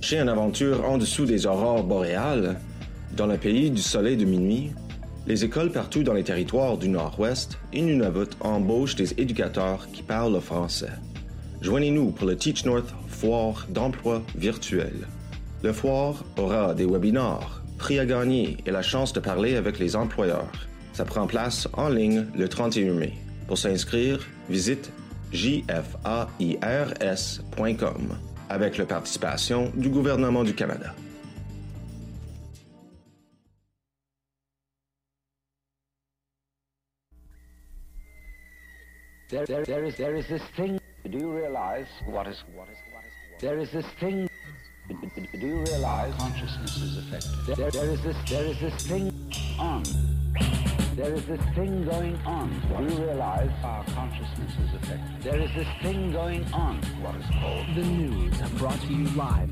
Cherchez une aventure en dessous des aurores boréales, dans le pays du soleil de minuit, les écoles partout dans les territoires du Nord-Ouest et Nunavut embauchent des éducateurs qui parlent le français. Joignez-nous pour le Teach North Foire d'emploi virtuel. Le foire aura des webinars, prix à gagner et la chance de parler avec les employeurs. Ça prend place en ligne le 31 mai. Pour s'inscrire, visite jfairs.com avec la participation du gouvernement du Canada. There is this thing. Do you realize what is? There is this thing. Do you realize consciousness is affected? There is this thing on. There is this thing going on. Do you realize our consciousness is affected? There is this thing going on. What is called the news, brought to you live.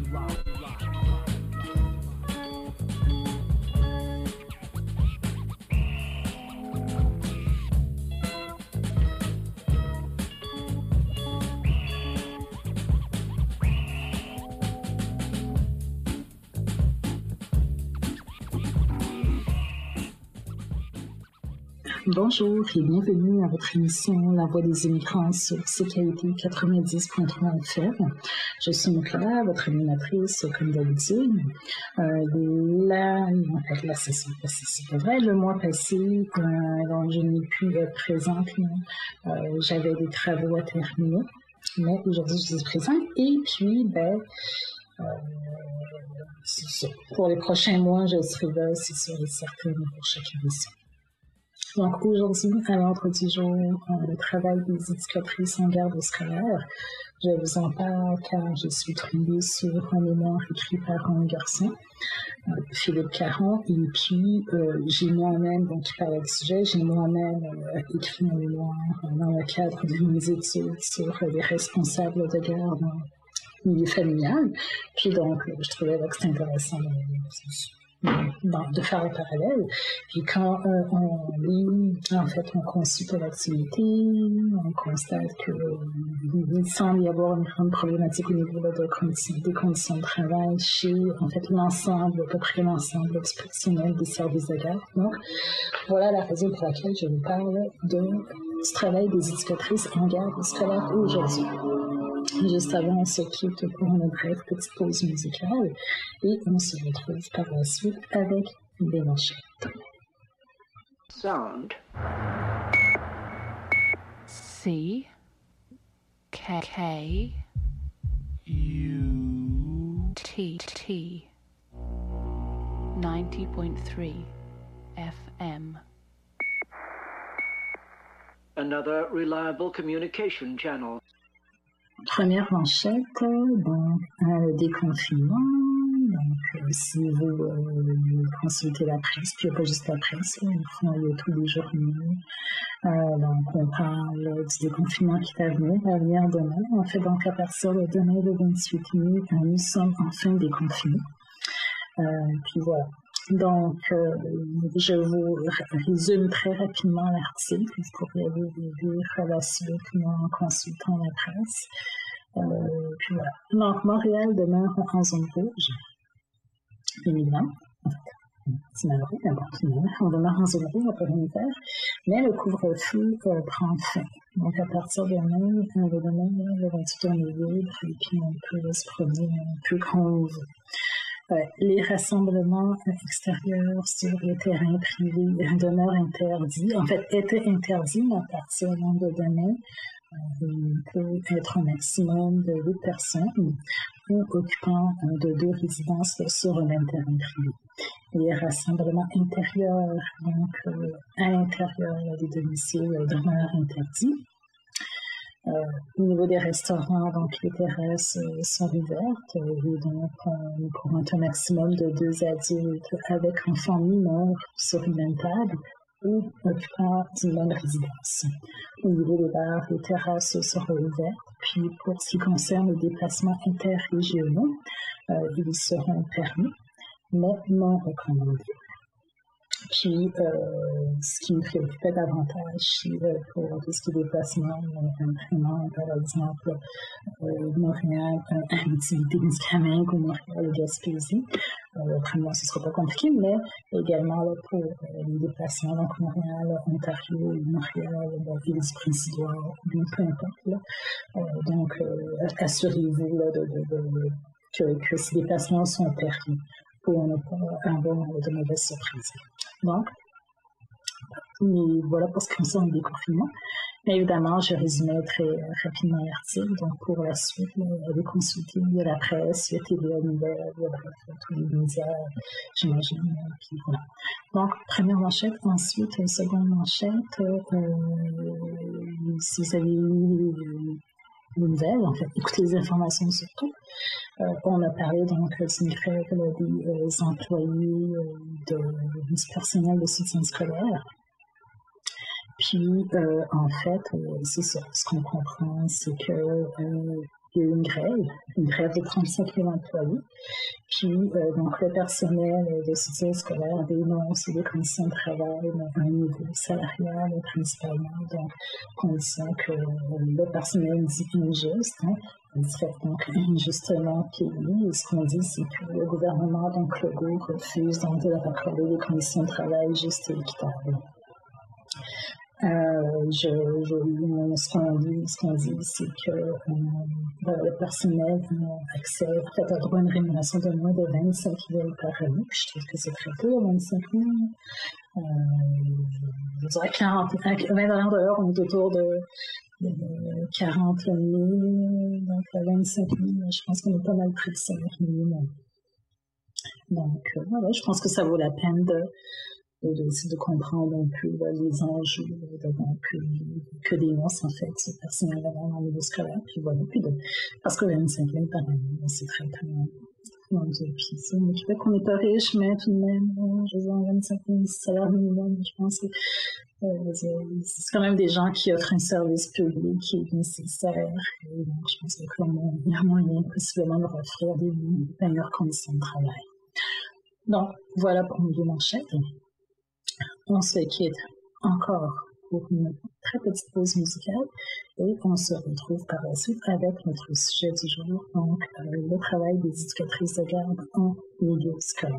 Bonjour et bienvenue à votre émission La Voix des immigrants sur CKUT 90.3 FM. Je suis Nicolas, votre animatrice comme d'habitude. Là, c'est pas vrai, le mois passé, donc je n'ai pu être présente. J'avais des travaux à terminer, mais aujourd'hui je suis présente. Et puis, pour les prochains mois, je serai là, c'est sûr et certain, pour chaque émission. Donc aujourd'hui, à l'ordre du jour, le travail des éducatrices en garde scolaire. Je vous en parle car je suis tombée sur un mémoire écrit par un garçon, Philippe Caron, et puis j'ai moi-même, donc qui parle du sujet, j'ai moi-même écrit un mémoire dans le cadre de mes études sur les responsables de garde en milieu familial. Puis donc, je trouvais que c'était intéressant de faire le parallèle. Puis quand on lit, en fait, on consulte l'activité, on constate qu'il semble y avoir une grande problématique au niveau des conditions de travail chez, en fait, l'ensemble, à peu près l'ensemble du personnel des services de garde. Donc, voilà la raison pour laquelle je vous parle du travail des éducatrices en garde scolaire aujourd'hui. Juste avant, on se quitte pour une brève petite pause musicale et on se retrouve par la suite avec des manchettes. sound? C K U T 90.3 FM. Another reliable communication channel. Première manchette, donc le déconfinement. Donc, si vous consultez la presse, puis il n'y a pas juste la presse, il y a tous les journaux. Donc, on parle du déconfinement qui va venir demain. En fait, donc, à partir de demain, le 28 mai, nous sommes enfin déconfinés. Puis voilà. Donc, je vous résume très rapidement l'article. Vous pourrez aller lire la suite en consultant la presse. Puis voilà. Donc, Montréal demeure en zone rouge. Évidemment. En fait, c'est malheureux, mais bon, finalement, on demeure en zone rouge après l'hiver. Mais le couvre-feu prend fin. Donc, à partir de demain, le 28 on est libre et puis on peut se promener un peu quand on veut. Les rassemblements extérieurs sur les terrains privés demeurent interdits. En fait, étaient interdits, mais à partir de demain, il peut être un maximum de 8 personnes ou occupants de 2 résidences sur un même terrain privé. Les rassemblements intérieurs, donc à l'intérieur des domiciles, demeurent interdits. Au niveau des restaurants, donc les terrasses sont ouvertes et donc pour un maximum de 2 adultes avec enfants mineurs sur une même table ou occupant d'une même résidence. Au niveau des bars, les terrasses seront ouvertes. Puis pour ce qui concerne les déplacements interrégionaux, ils seront permis, mais non recommandés. Puis, ce qui me préoccupait davantage, pour tout ce qui est déplacement, vraiment, par exemple, Montréal, Abitibi-Témiscamingue ou Montréal-Gaspésie. Autrement, ce ne sera pas compliqué, mais également là, pour les déplacements, donc Montréal, Ontario, Montréal, l'île du Prince-Édouard, bien peu importe. Là. Donc, assurez-vous là, que ces déplacements sont permis pour ne pas avoir de mauvaises surprises. Donc, voilà pour ce qui concerne le déconfinement. Mais évidemment, je résumais très rapidement l'article. Donc, pour la suite, allez consulter la presse, le TVA Nouvelles, bref, tous les médias, j'imagine. Puis voilà. Donc, première manchette. Ensuite, seconde manchette. Si vous avez eu les nouvelles, en fait, écoutez les informations surtout. On a parlé donc d'une grève des employés du personnel de soutien scolaire. Puis, en fait, c'est ça. Ce qu'on comprend, c'est que il y a eu une grève de 35 000 employés. Puis, donc, le personnel de soutien scolaire dénonce des conditions de travail à un niveau salarial principalement, donc conditions que le personnel dit injuste, hein, donc injustement payé. Et ce qu'on dit, c'est que le gouvernement, donc Legault, refuse donc de leur accorder des conditions de travail justes et équitables. Ce qu'on dit, c'est que le personnel a droit à une rémunération de moins de 25 000 par année. Puis je trouve que c'est très peu, 25 000. Je dirais 40 $, de l'heure, on est autour de 40 000. Donc, à 25 000, je pense qu'on est pas mal près de salaire minimum. Donc, voilà, je pense que ça vaut la peine de comprendre un peu les enjeux que dénonce en fait ce personnel dans le niveau scolaire, puis voilà, parce que 25 000 par année, c'est très très mon Dieu, puis c'est au Québec qu'on n'est pas riche, mais tout de même, je veux dire, 25 000 salaire minimum, je pense que c'est quand même des gens qui offrent un service public qui est nécessaire, et donc je pense qu'il y a moyen possiblement de leur offrir des meilleures conditions de travail. Donc, voilà pour mes deux manchettes. On se quitte encore pour une très petite pause musicale et on se retrouve par la suite avec notre sujet du jour, donc le travail des éducatrices de garde en milieu scolaire.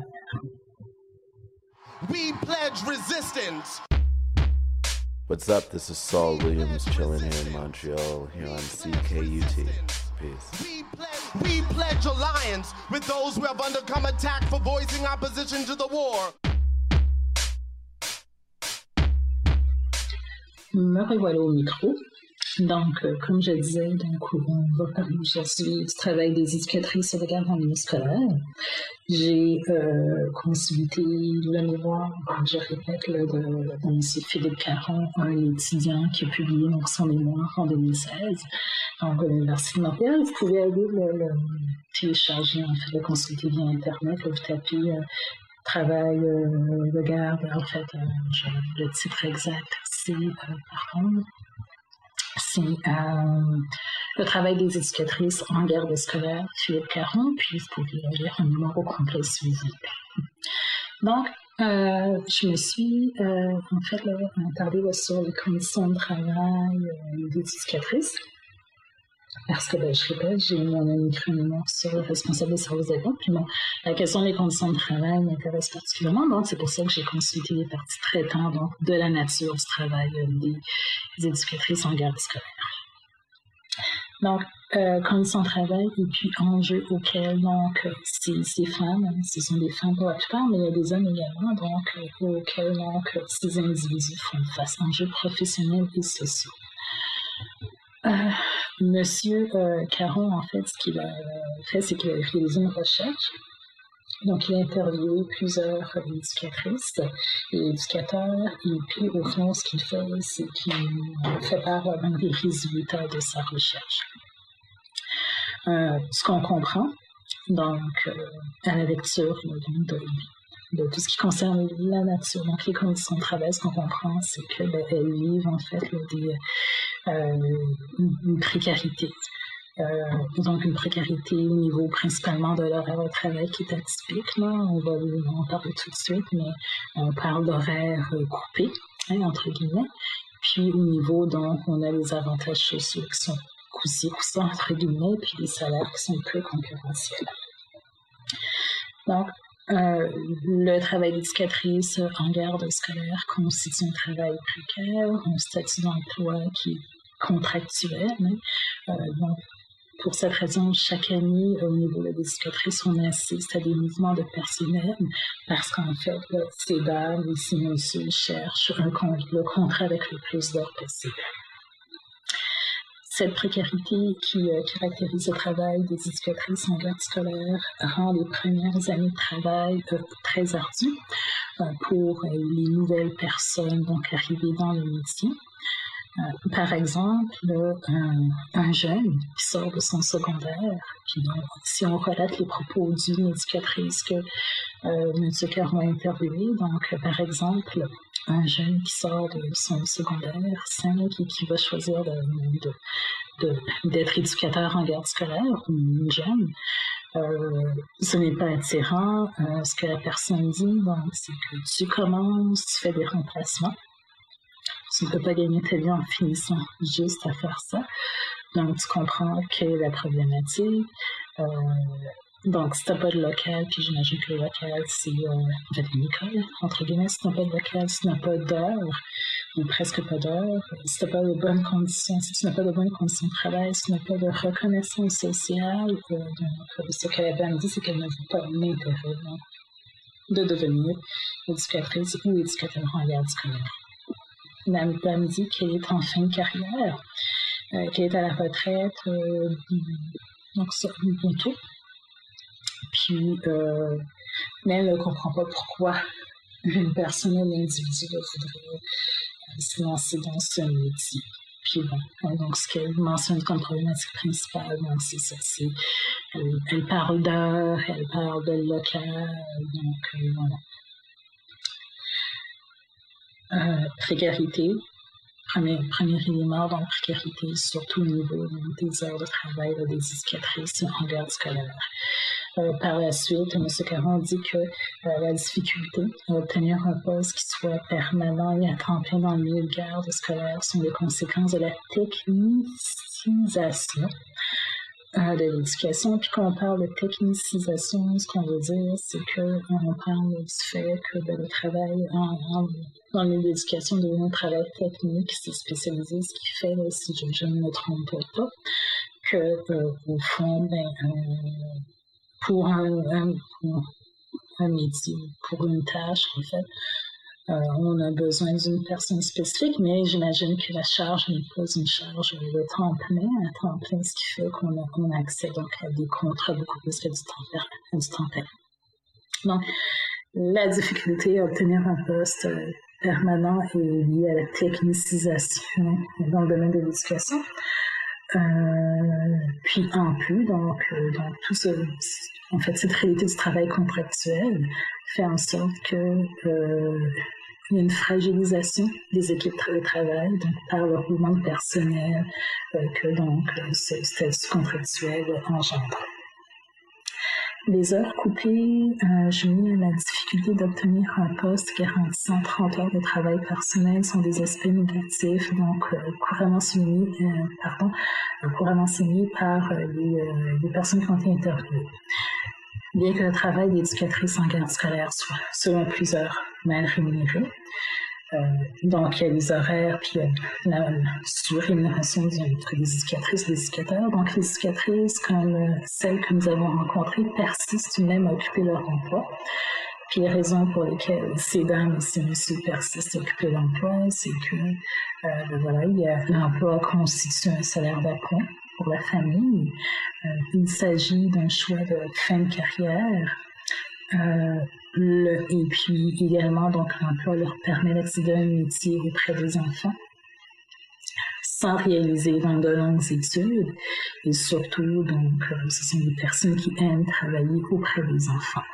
We pledge resistance. What's up? This is Saul Williams chilling here in Montreal, here on CKUT. Peace. We pledge alliance with those who have undergone attack for voicing opposition to the war. Me revoilà au micro. Donc, comme je disais, on va parler aujourd'hui du travail des éducatrices de garde en milieu scolaire. J'ai consulté le mémoire, je répète, de M. Philippe Caron, un étudiant qui a publié donc, son mémoire en 2016 donc, à l'Université de Montréal. Vous pouvez aller le télécharger, en fait, le consulter via Internet. Là, vous tapez travail de garde, en fait, le titre exact, c'est, c'est le travail des éducatrices en garde scolaire, Philippe Caron, puis vous pouvez lire un numéro complet si vous voulez. Donc, je me suis, en fait, attardée sur les conditions de travail des éducatrices. Parce que, je répète, j'ai eu mon mémoire sur le responsable des services d'aide. Puis la question des conditions de travail m'intéresse particulièrement. Donc, c'est pour ça que j'ai consulté les parties traitantes donc, de la nature du travail des éducatrices en garde scolaire. Donc, conditions de travail et puis enjeux auxquels, donc, ces femmes, ce sont des femmes pour la plupart, mais il y a des hommes également, donc, auxquels, donc, ces individus font face, enjeux professionnels et sociaux. Monsieur Caron, en fait, ce qu'il a fait, c'est qu'il a réalisé une recherche. Donc, il a interviewé plusieurs éducatrices et éducateurs. Et puis, au fond, ce qu'il fait, c'est qu'il fait part des résultats de sa recherche. Ce qu'on comprend, donc, à la lecture de tout ce qui concerne la nature, donc les conditions de travail, ce qu'on comprend, c'est qu'elles vivent, en fait, une précarité. Donc une précarité au niveau principalement de l'horaire de travail qui est atypique. Là. On va en parler tout de suite, mais on parle d'horaire coupé, entre guillemets. Puis au niveau, donc, on a les avantages sociaux qui sont coussés, entre guillemets, puis les salaires qui sont peu concurrentiels. Donc, le travail d'éducatrice en garde scolaire constitue un travail précaire, un statut d'emploi qui est contractuel. Donc, pour cette raison, chaque année, au niveau de l'éducatrice, on assiste à des mouvements de personnel parce qu'en fait, ces dames et ces messieurs cherchent le contrat avec le plus d'heures possible. Cette précarité qui caractérise le travail des éducatrices en garde scolaire rend les premières années de travail très ardues pour les nouvelles personnes donc arrivées dans le métier. Par exemple, un jeune qui sort de son secondaire, puis donc, si on relate les propos d'une éducatrice que M. Caron a interviewé, donc par exemple, un jeune qui sort de son secondaire 5 et qui va choisir d'être éducateur en garde scolaire, ou une jeune, ce n'est pas attirant. Ce que la personne dit, donc, c'est que tu commences, tu fais des remplacements. Tu ne peux pas gagner ta vie en finissant juste à faire ça. Donc, tu comprends quelle est la problématique. Donc, si tu n'as pas de local, puis j'imagine que le local, c'est en fait une école, entre guillemets, si tu n'as pas de local, si tu n'as pas d'heures, ou presque pas d'heures, si tu n'as pas de bonnes conditions, si tu n'as pas de bonnes conditions de travail, si tu n'as pas de reconnaissance sociale, donc, ce qu'elle avait dit, c'est qu'elle n'a pas l'intérêt de devenir éducatrice ou éducateur en garde scolaire. La dame dit qu'elle est en fin de carrière, qu'elle est à la retraite, donc ça, bientôt. Puis, mais elle ne comprend pas pourquoi une personne, un individu, voudrait se lancer dans ce métier. Puis bon, donc ce qu'elle mentionne comme problématique principale, donc c'est ça, elle parle d'heures, elle parle de local, donc voilà. Précarité, premier élément, donc précarité, surtout au niveau des heures de travail des éducatrices en garde scolaire. Par la suite, M. Caron dit que la difficulté à obtenir un poste qui soit permanent et à temps plein dans le milieu de garde scolaire sont des conséquences de la technicisation de l'éducation. Puis quand on parle de technicisation, ce qu'on veut dire, c'est qu'on parle du fait que le travail dans le milieu de l'éducation devient un travail technique, c'est spécialisé, ce qui fait, si je ne me trompe pas, que au fond, pour un métier, pour une tâche, en fait, on a besoin d'une personne spécifique, mais j'imagine que la charge n'est pas une charge de temps plein, ce qui fait qu'on a accès donc à des contrats beaucoup plus que du temps plein. Donc, la difficulté à obtenir un poste permanent est liée à la technicisation dans le domaine de l'éducation. Puis en plus, donc tout ce, en fait, cette réalité du travail contractuel fait en sorte que il y a une fragilisation des équipes de travail, donc par le roulement de personnel que donc ce statut contractuel engendre. Les heures coupées joignées à la difficulté d'obtenir un poste garantissant 30 heures de travail par semaine sont des aspects négatifs, donc couramment soulignés par les personnes qui ont été interviewées. Bien que le travail d'éducatrice en garde scolaire soit, selon plusieurs, mal rémunéré, donc il y a les horaires, puis la sous-rémunération des éducatrices et des éducateurs. Donc les éducatrices, comme celles que nous avons rencontrées, persistent tout de même à occuper leur emploi. Puis les raisons pour lesquelles ces dames et ces messieurs persistent à occuper l'emploi, c'est que l'emploi constitue un salaire d'appoint pour la famille. Il s'agit d'un choix de fin de carrière. Et puis également, donc, l'emploi leur permet d'accéder à un métier auprès des enfants sans réaliser dans de longues études. Et surtout, donc, ce sont des personnes qui aiment travailler auprès des enfants.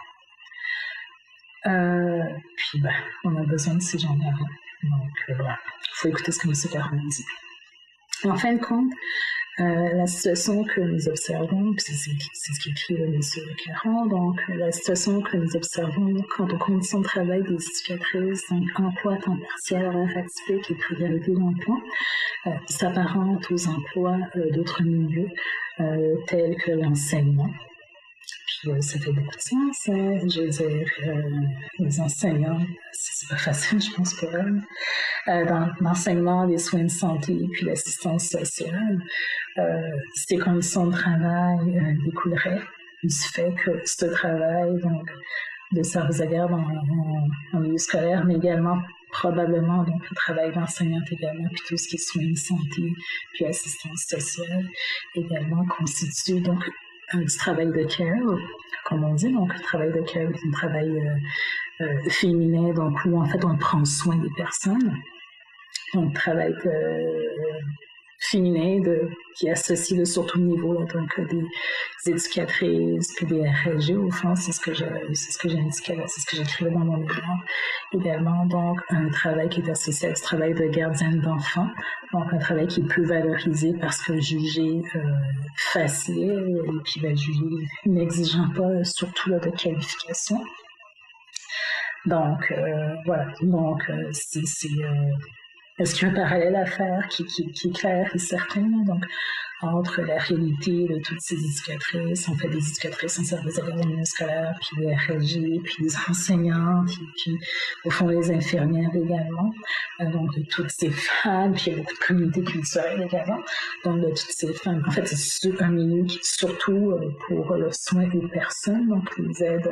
Puis, on a besoin de ces gens-là. Donc, voilà. Il faut écouter ce que M. Caron dit. En fin de compte, La situation que nous observons, c'est ce qu'écrit M. Caron, donc la situation que nous observons quant aux conditions de travail des éducatrices, donc emploi à temps partiel, horaire atypique et précarité d'emploi, s'apparente aux emplois d'autres milieux tels que l'enseignement. Puis ça fait beaucoup de sens, hein? Je veux dire, les enseignants, c'est pas facile, je pense, pour elles. Dans l'enseignement, les soins de santé, puis l'assistance sociale, ces conditions de travail découleraient du fait que ce travail, donc, de service de garde en milieu scolaire, mais également probablement donc le travail d'enseignante également, puis tout ce qui est soins de santé, puis assistance sociale également constitue donc du travail de care, comme on dit. Donc le travail de care est un travail féminin, donc où en fait on prend soin des personnes. Donc travail féminin qui est associé sur tout niveau, là, donc des éducatrices, puis des RSG au fond, c'est ce que j'indiquais là, c'est ce que j'écrivais dans mon mémoire. Également, donc, un travail qui est associé à du travail de gardienne d'enfants, donc un travail qui est peu valorisé parce que jugé facile et puis jugé n'exigeant pas surtout là, de qualification. Donc, voilà, donc est-ce qu'il y a un parallèle à faire qui est clair et certain, donc, entre la réalité de toutes ces éducatrices, on fait des éducatrices en service de garde scolaire, puis les RSG, puis les enseignantes, puis au fond les infirmières également, donc de toutes ces femmes, puis il y a beaucoup de communautés culturelles également, donc de toutes ces femmes. En fait, c'est un milieu qui est surtout pour le soin des personnes, donc les aides...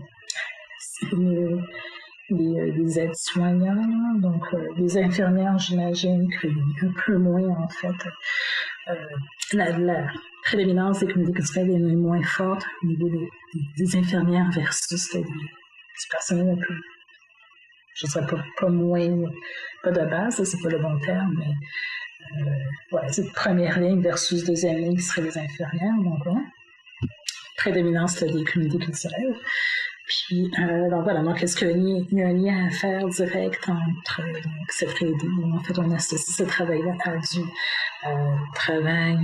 les aides-soignants, donc les infirmières, j'imagine qu'un peu moins, en fait, la prédominance des communautés culturelles est moins forte au niveau des infirmières versus du personnel un peu, je ne sais pas moins, pas de base, ça, c'est pas le bon terme, mais voilà, c'est première ligne versus deuxième ligne qui serait les infirmières, donc voilà. Prédominance là, des communautés culturelles. Puis, donc voilà, donc est-ce qu'il y a un lien à faire direct entre donc, cette réalité où en fait on associe ce travail-là à du travail,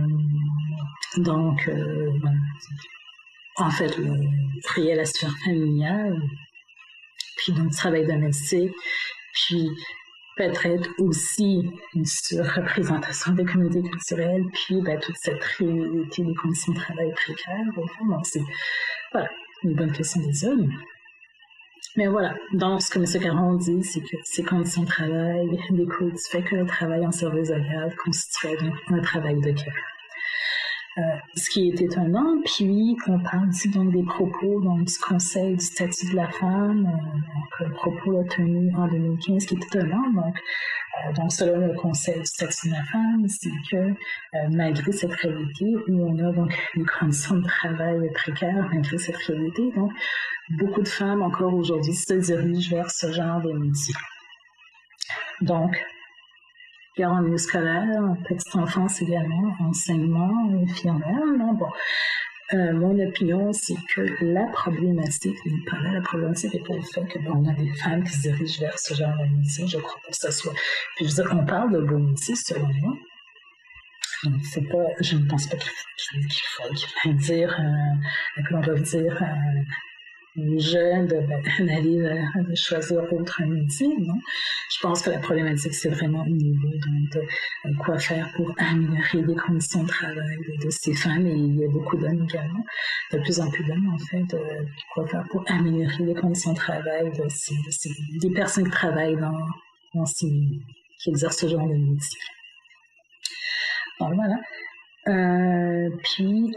donc en fait le réel à sphère familiale, puis donc travail domestique, puis peut-être aussi une surreprésentation des communautés culturelles, puis toute cette réalité des conditions de travail précaires, au fond, donc c'est voilà. Une bonne question des hommes. Mais voilà, donc ce que M. Caron dit, c'est que ces conditions de travail découlent du fait que le travail en service de garde constituerait donc un travail de cœur. Ce qui est étonnant, puis on parle ici donc des propos donc, du Conseil du statut de la femme, donc le propos tenu en 2015, qui est étonnant, donc selon le Conseil du statut de la femme, c'est que malgré cette réalité où on a donc les conditions de travail précaires, malgré cette réalité, donc beaucoup de femmes encore aujourd'hui se dirigent vers ce genre de métier. Donc, garde en milieu scolaire, petite enfance également, enseignement, infirmière, bon. Mon opinion, c'est que la problématique n'est pas là. La problématique n'est pas le fait que on a des femmes qui se dirigent vers ce genre de métier. Je crois pas que ce soit. Puis je veux dire, on parle de beau métier, selon moi. C'est pas. Je ne pense pas qu'il faut dire que l'on doit dire aux jeunes d'aller de choisir autre métier, non? Je pense que la problématique, c'est vraiment au niveau de quoi faire pour améliorer les conditions de travail de ces femmes, et il y a beaucoup d'hommes également, de plus en plus d'hommes, en fait, quoi faire pour améliorer les conditions de travail des personnes qui travaillent dans ces milieux, qui exercent ce genre de métier. Donc voilà. Puis,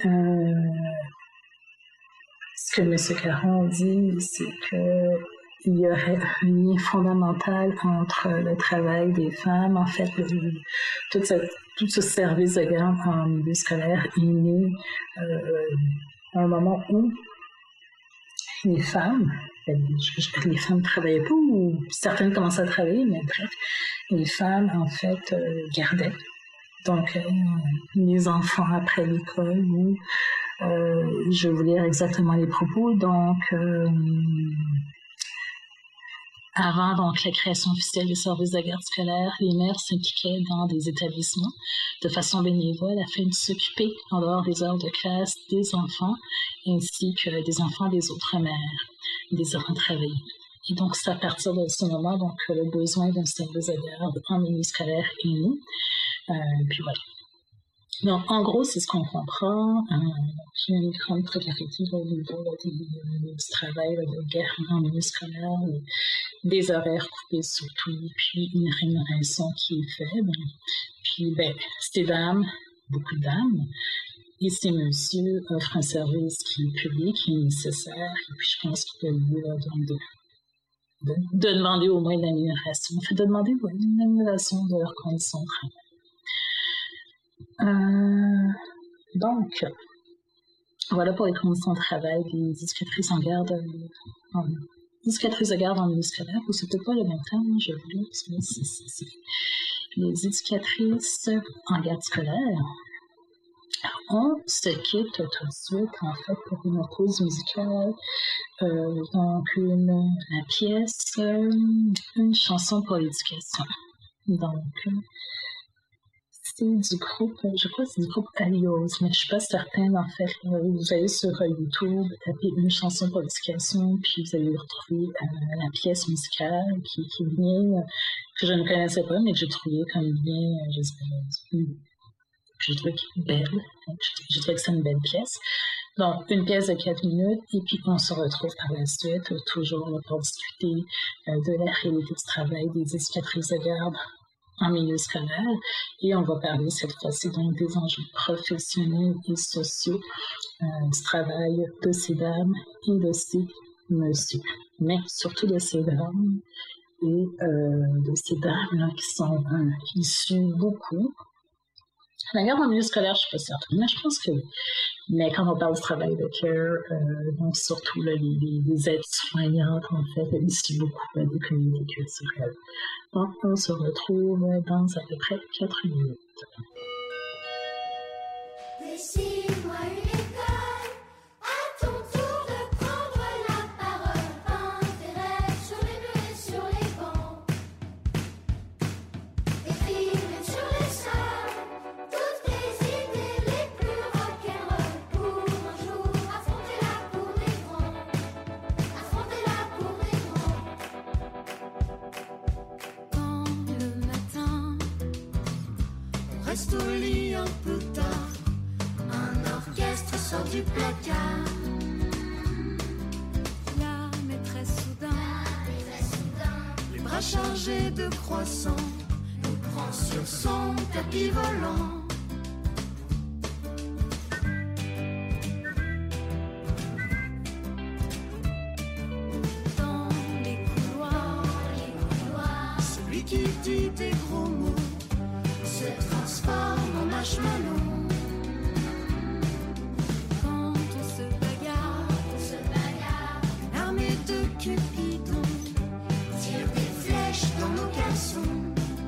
ce que M. Caron dit, c'est qu'il y aurait un lien fondamental entre le travail des femmes. En fait, tout ce service de garde en milieu scolaire est né à un moment où les femmes ne travaillaient pas, ou certaines commençaient à travailler, mais bref, les femmes, en fait, gardaient. Donc, les enfants après l'école, ou je vais vous lire exactement les propos. Donc, Avant donc la création officielle des services de garde scolaire, les mères s'impliquaient dans des établissements de façon bénévole afin de s'occuper en dehors des heures de classe des enfants ainsi que des enfants des autres mères désirant travailler. Et donc, c'est à partir de ce moment donc, que le besoin d'un service de garde en milieu scolaire est né. Puis voilà. Donc, en gros, c'est ce qu'on comprend. Il y a une grande précarité au niveau du travail de garde en milieu scolaire, des horaires coupés surtout, puis une rémunération qui est faible. Puis, ces dames, beaucoup de dames, et ces messieurs offrent un service qui est public, qui est nécessaire, et puis je pense qu'il y a lieu de demander au moins une amélioration. En fait, de demander une amélioration de leurs conditions de travail. Donc, voilà pour les conditions de travail des éducatrices en garde, éducatrices de garde en milieu scolaire, ou c'est peut-être pas le même terme, je voulais, parce que c'est les éducatrices en garde scolaire. On se quitte tout de suite, en fait, pour une pause musicale. Donc, la pièce, une chanson pour l'éducation. Donc, c'est du groupe, je crois que c'est du groupe Alios, mais je suis pas certaine, en fait. Vous allez sur YouTube, tapez une chanson pour l'éducation, puis vous allez retrouver la pièce musicale qui est bien, que je ne connaissais pas, mais que j'ai trouvé comme bien, je trouve qu'elle est belle. Je trouve que c'est une belle pièce. Donc, une pièce de 4 minutes, et puis on se retrouve par la suite, toujours pour discuter de la réalité du travail des éducatrices de garde en milieu scolaire, et on va parler cette fois-ci donc des enjeux professionnels et sociaux du travail de ces dames et de ces messieurs, mais surtout de ces dames et de ces dames-là qui sont issues beaucoup. La garde en milieu scolaire, je ne suis pas certaine, mais je pense que oui. Mais quand on parle du travail de care, donc surtout là, les aides-soignantes, en fait, issues beaucoup des communautés culturelles. Donc, on se retrouve dans à peu près 4 minutes. Décide-moi une école, à ton tour de prendre la parole. Peins tes rêves sur les murs et sur les bancs. Écris même sur les sols toutes tes idées les plus rock'n'roll. Pour un jour affronter la cour des grands. Affronter la cour des grands. Quand le matin on reste au lit un peu tard, un orchestre sort du placard. La maîtresse soudain, les bras chargés de croissants, nous prend sur son tapis volant. Dans les couloirs, celui qui dit des gros mots se transforme en marshmallow. Quand on se bagarre, une armée de Cupidon tire des flèches dans nos caleçons.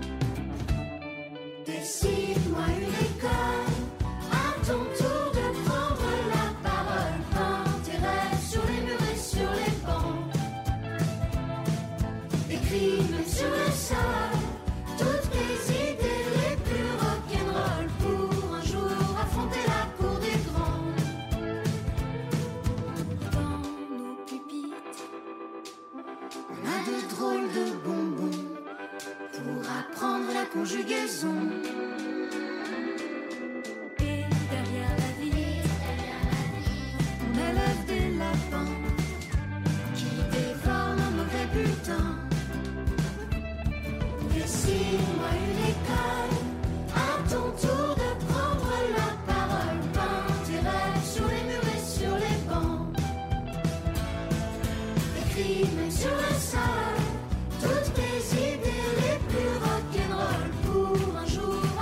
Décide-moi une école, à ton tour de prendre la parole. Peins tes rêves sur les murs et sur les bancs. Écris même sur le sol toutes tes idées les plus rock'n'roll. Pour un jour affronter la cour des grands. Dans nos pupitres, on a de drôles de bonbons pour apprendre la conjugaison. Et derrière la vitre, on élève des lapins qui dévorent nos mauvais bulletins. Décide-moi une école, à ton tour de prendre la parole. Peins tes rêves sur les murs et sur les bancs. Écris même sur le sol toutes tes idées les plus rock'n'roll. Pour un jour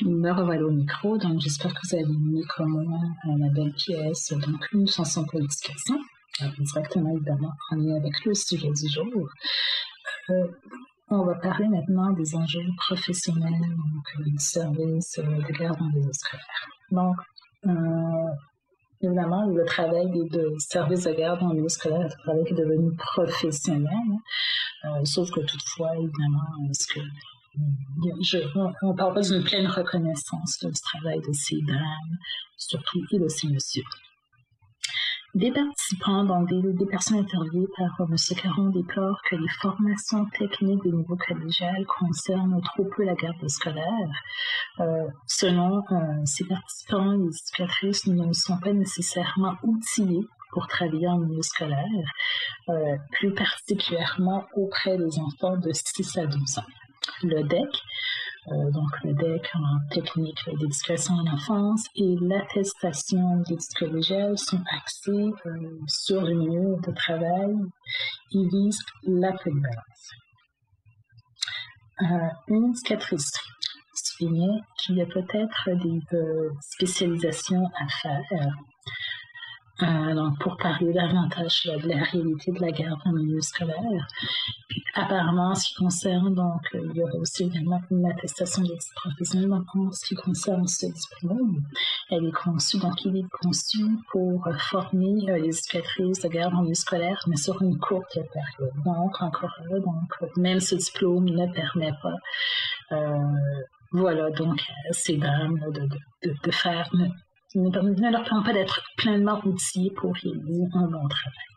Me revoilà au micro, donc j'espère que vous avez aimé comme moi la belle pièce, donc une chanson pour l'éducation, directement évidemment en lien avec le sujet du jour. On va parler maintenant des enjeux professionnels, donc du service de garde en milieu scolaire. Donc, évidemment, le travail de service de garde en milieu scolaire est un travail qui est devenu professionnel, sauf que toutefois, évidemment, on ne parle pas d'une pleine reconnaissance du travail de ces dames, surtout et de ces messieurs. Des participants, donc des personnes interviewées par M. Caron, déplorent que les formations techniques des niveaux collégial concernent trop peu la garde scolaire. Selon ces participants, les éducatrices ne sont pas nécessairement outillées pour travailler en milieu scolaire, plus particulièrement auprès des enfants de 6 à 12 ans. Le DEC, donc le DEC en technique d'éducation à l'enfance et l'attestation d'études collégiales sont axés sur le milieu de travail. Ils visent la polyvalence. Une éducatrice soulignait qu'il y a peut-être des spécialisations à faire. Donc, pour parler davantage de la réalité de la garde en milieu scolaire. Puis, apparemment, en ce qui concerne, donc, il y aurait aussi également une attestation d'études professionnelles. Donc, en ce qui concerne ce diplôme, elle est conçue, donc, il est conçu pour former les éducatrices de garde en milieu scolaire, mais sur une courte période. Donc, encore là, donc, même ce diplôme ne permet pas, voilà, donc, ces dames de faire, ne leur permet pas d'être pleinement outillés pour réaliser un bon travail.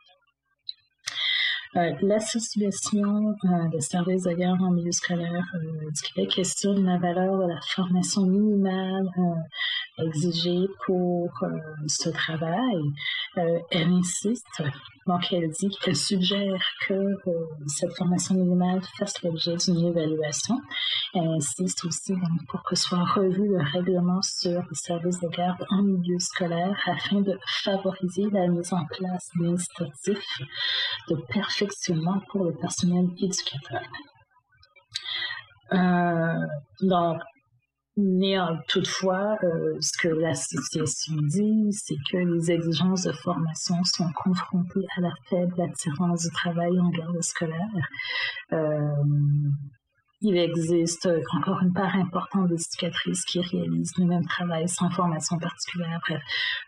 L'Association de services de garde en milieu scolaire du Québec questionne la valeur de la formation minimale exigée pour ce travail. Elle insiste, donc elle dit qu'elle suggère que cette formation minimale fasse l'objet d'une évaluation. Elle insiste aussi donc, pour que soit revu le règlement sur les services de garde en milieu scolaire afin de favoriser la mise en place d'initiatives de perfectionnement pour le personnel éducateur. Donc, toutefois, ce que l'association dit, c'est que les exigences de formation sont confrontées à la faible attirance du travail en garde scolaire. Il existe encore une part importante d'éducatrices qui réalisent le même travail sans formation particulière. Bref,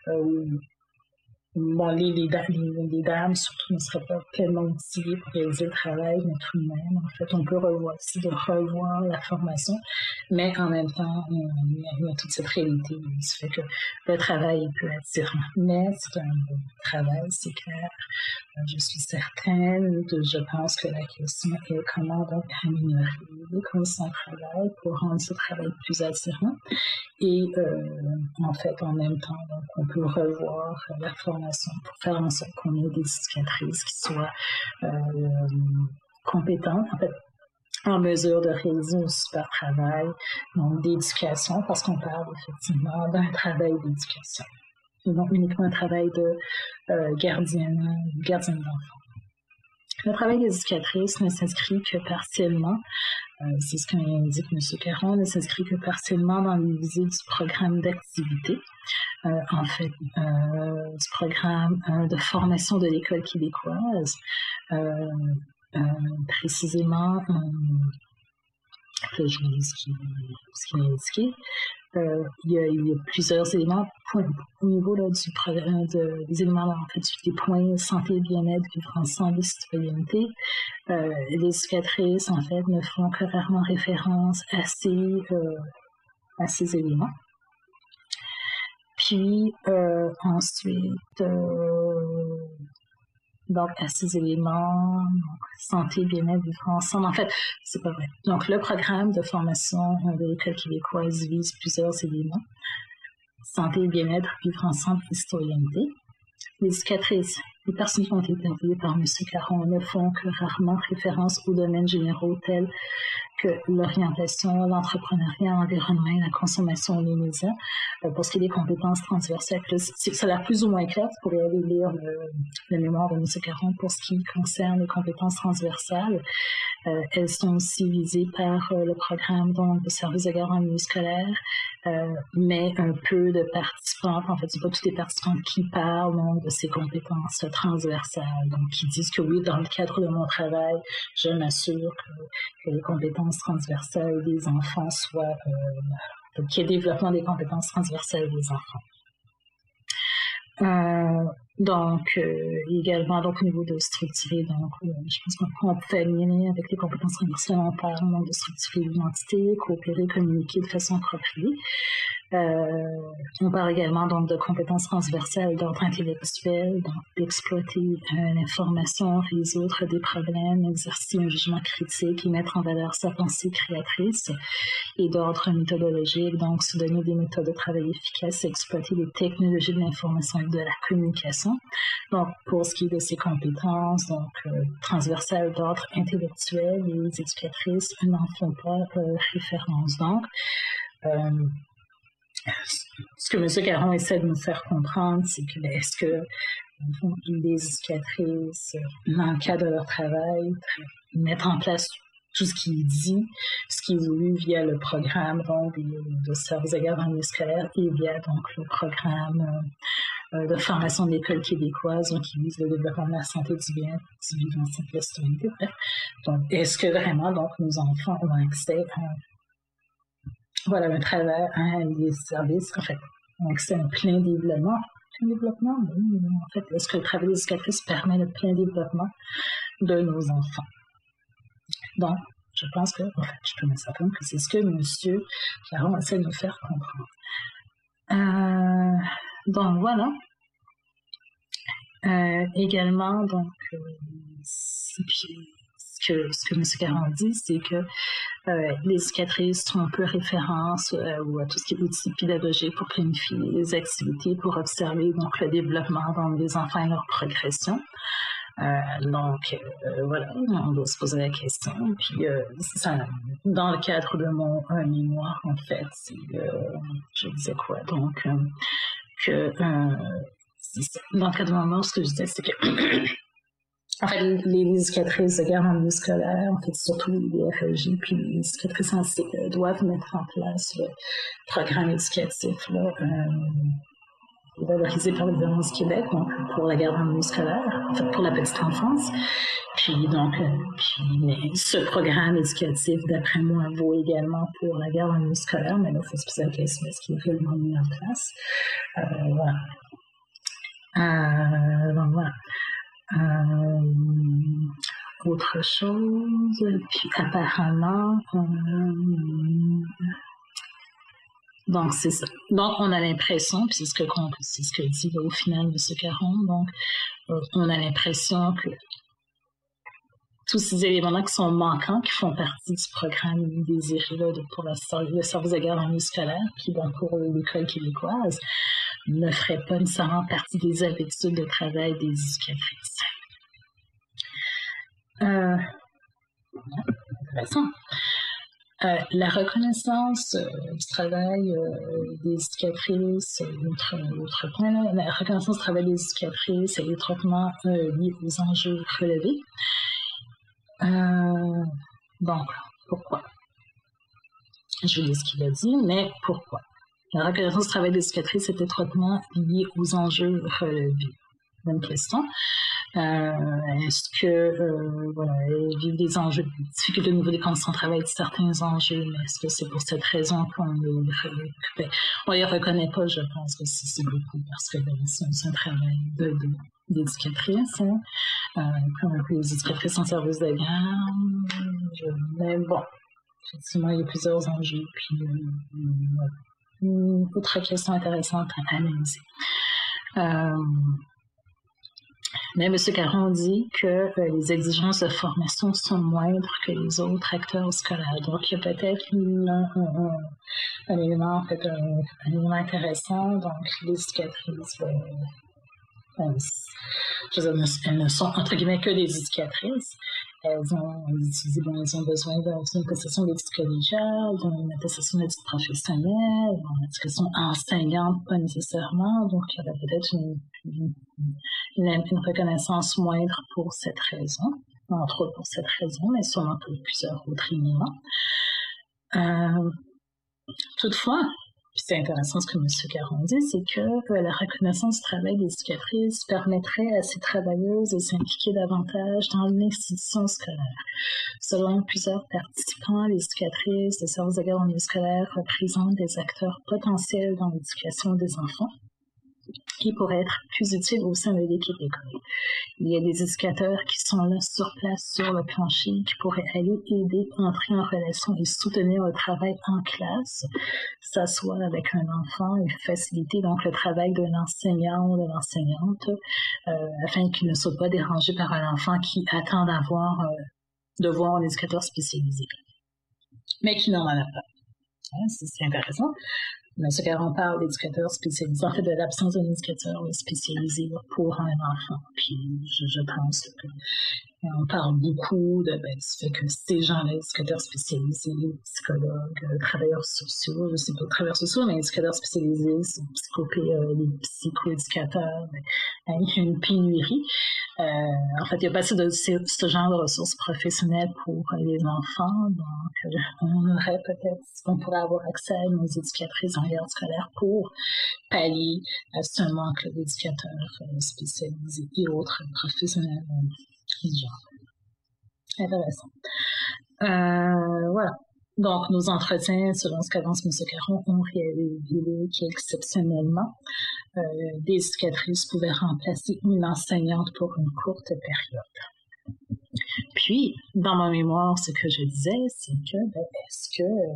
bon, les dames, surtout, ne seraient pas pleinement outillées pour réaliser le travail, mais tout de même, en fait, on peut revoir la formation, mais en même temps, il y a toute cette réalité qui fait que le travail est peu attirant. Mais c'est un bon travail, c'est clair. Je suis certaine, je pense que la question est comment donc améliorer les conditions de travail pour rendre ce travail plus attirant. Et en fait, en même temps, donc, on peut revoir la formation pour faire en sorte qu'on ait des éducatrices qui soient compétentes, en fait, en mesure de réaliser un super travail, donc d'éducation, parce qu'on parle effectivement d'un travail d'éducation, et donc uniquement un travail de gardien d'enfant. Le travail des éducatrices ne s'inscrit que partiellement, c'est ce qu'indique M. Caron, ne s'inscrit que partiellement dans les visées du programme d'activité, en fait, du programme de formation de l'École québécoise, précisément, je vous dis ce qui est indiqué. Il y a plusieurs éléments au niveau là, du programme des éléments en fait, des points santé, bien-être, vivre ensemble et citoyenneté. Les éducatrices en fait ne font que rarement référence à ces éléments. Puis ensuite donc à ces éléments, donc, santé, bien-être, vivre ensemble. En fait, c'est pas vrai. Donc, le programme de formation de l'École québécoise vise plusieurs éléments. Santé, bien-être, vivre ensemble et citoyenneté. Les éducatrices, les personnes qui ont été interviewées par M. Caron ne font que rarement référence aux domaines généraux tels que l'orientation, l'entrepreneuriat, l'environnement et la consommation des médias. Pour ce qui est des compétences transversales, ça a l'air plus ou moins clair. Vous pourrez aller lire le mémoire de M. Caron pour ce qui concerne les compétences transversales. Elles sont aussi visées par le programme donc, de service de garde en milieu scolaire, mais un peu de participantes, en fait, c'est pas toutes les participantes qui parlent donc, de ces compétences transversales, donc qui disent que oui, dans le cadre de mon travail, je m'assure que les compétences transversales des enfants soient, qu'il y ait développement des compétences transversales des enfants. Également, donc, au niveau de structurer, donc, je pense qu'on peut aligner avec les compétences transversales, on parle donc, de structurer l'identité, coopérer, communiquer de façon appropriée. On parle également donc de compétences transversales d'ordre intellectuel, donc d'exploiter l'information, résoudre des problèmes, exercer un jugement critique et mettre en valeur sa pensée créatrice, et d'ordre méthodologique, donc se donner des méthodes de travail efficaces, exploiter les technologies de l'information et de la communication. Donc pour ce qui est de ces compétences, donc transversales d'ordre intellectuel, les éducatrices n'en font pas référence. Donc ce que M. Caron essaie de nous faire comprendre, c'est que est-ce que les éducatrices, dans le cadre de leur travail, mettent en place tout ce qui est dit, ce qui est voulu via le programme donc, de services à garde en milieu scolaire et via donc, le programme de formation de l'École québécoise donc, qui vise le développement de la santé du bien, du vivant, de la citoyenneté. Donc, est-ce que vraiment donc, nos enfants ont accès à un travail, des services, en fait, ont accès à un plein développement? Plein développement, oui, en fait, est-ce que le travail d'éducatrice permet le plein développement de nos enfants? Donc, je pense que, en fait, je peux me certain que c'est ce que M. Caron essaie de nous faire comprendre. Donc, voilà. Également, donc, ce que M. Caron dit, c'est que les éducatrices font un peu référence à tout ce qui est outils pédagogiques pour planifier les activités, pour observer donc, le développement donc, des enfants et leur progression. Voilà, on doit se poser la question. Puis, ça, dans le cadre de mon mémoire, en fait, je disais quoi? Donc, dans le cadre de mon mémoire, ce que je disais, c'est que en fait, les éducatrices de garde en milieu scolaire, en fait, surtout les DFLJ, puis les éducatrices en cycle, doivent mettre en place le programme éducatif là, valorisé par le gouvernement du Québec donc, pour la garde en milieu scolaire, en fait, pour la petite enfance. Puis, donc, mais ce programme éducatif, d'après moi, vaut également pour la garde en milieu scolaire, mais là, il faut se poser la question, est-ce qu'il est réellement mis en place? Voilà. Donc, voilà. Autre chose, puis apparemment, donc c'est ça. Donc on a l'impression, puis c'est ce que dit là, au final M. Caron, donc on a l'impression que tous ces éléments-là qui sont manquants, qui font partie du programme désiré là, pour le service de garde en milieu scolaire, qui est pour l'École québécoise, ne feraient pas nécessairement partie des habitudes de travail des éducatrices. Intéressant. La reconnaissance du travail des éducatrices, autre point, là, la reconnaissance du travail des éducatrices est étroitement liée aux enjeux relevés. Donc, pourquoi? Je vais dire ce qu'il a dit, mais pourquoi? La reconnaissance du travail des éducatrices est étroitement liée aux enjeux relevés. Bonne question. Est-ce que, elles vivent des enjeux, des difficultés au niveau des conditions de travail de certains enjeux, mais est-ce que c'est pour cette raison qu'on les reconnaît pas? Je pense que c'est beaucoup parce que c'est un travail d'éducatrice, comme les éducatrices en service de garde. Mais bon, effectivement, il y a plusieurs enjeux, puis une autre question intéressante à analyser. Mais M. Caron dit que les exigences de formation sont moindres que les autres acteurs scolaires. Donc, il y a peut-être un élément, en fait, un élément intéressant. Donc, les éducatrices, elles ne sont, entre guillemets, que des éducatrices. Elles ont besoin d'une attestation d'études collégiales, d'une attestation d'études professionnelles, d'une attestation enseignante, pas nécessairement. Donc, il y aurait peut-être une reconnaissance moindre pour cette raison, entre autres pour cette raison, mais sûrement pour plusieurs autres éléments. Toutefois, Puis c'est intéressant ce que M. Caron dit, c'est que la reconnaissance du travail d'éducatrice permettrait à ces travailleuses de s'impliquer davantage dans l'institution scolaire. Selon plusieurs participants, les éducatrices de services de garde en milieu scolaire représentent des acteurs potentiels dans l'éducation des enfants qui pourraient être plus utiles au sein de l'équipe d'école. Il y a des éducateurs qui sont là sur place, sur le plancher, qui pourraient aller aider, entrer en relation et soutenir le travail en classe, s'asseoir avec un enfant et faciliter donc le travail de l'enseignant ou de l'enseignante afin qu'il ne soit pas dérangé par un enfant qui attend de voir un éducateur spécialisé, mais qui n'en a pas. Hein, c'est intéressant. M. Caron parle d'éducateurs spécialisés, en fait de l'absence d'un éducateur spécialisé pour un enfant. Puis je pense qu'on parle beaucoup du fait que ces gens-là, éducateurs spécialisés, psychologues, travailleurs sociaux, je sais pas travailleurs sociaux, mais éducateurs spécialisés, les psychoéducateurs, il y a une pénurie. En fait, il n'y a pas assez de ce genre de ressources professionnelles pour les enfants, donc on pourrait avoir accès à nos éducatrices en garde scolaire pour pallier à ce manque d'éducateurs spécialisés et autres professionnels du genre. Intéressant. Voilà. Donc, nos entretiens, selon ce qu'avance M. Caron, ont révélé qu'exceptionnellement, des éducatrices pouvaient remplacer une enseignante pour une courte période. Puis, dans ma mémoire, ce que je disais, c'est que, est-ce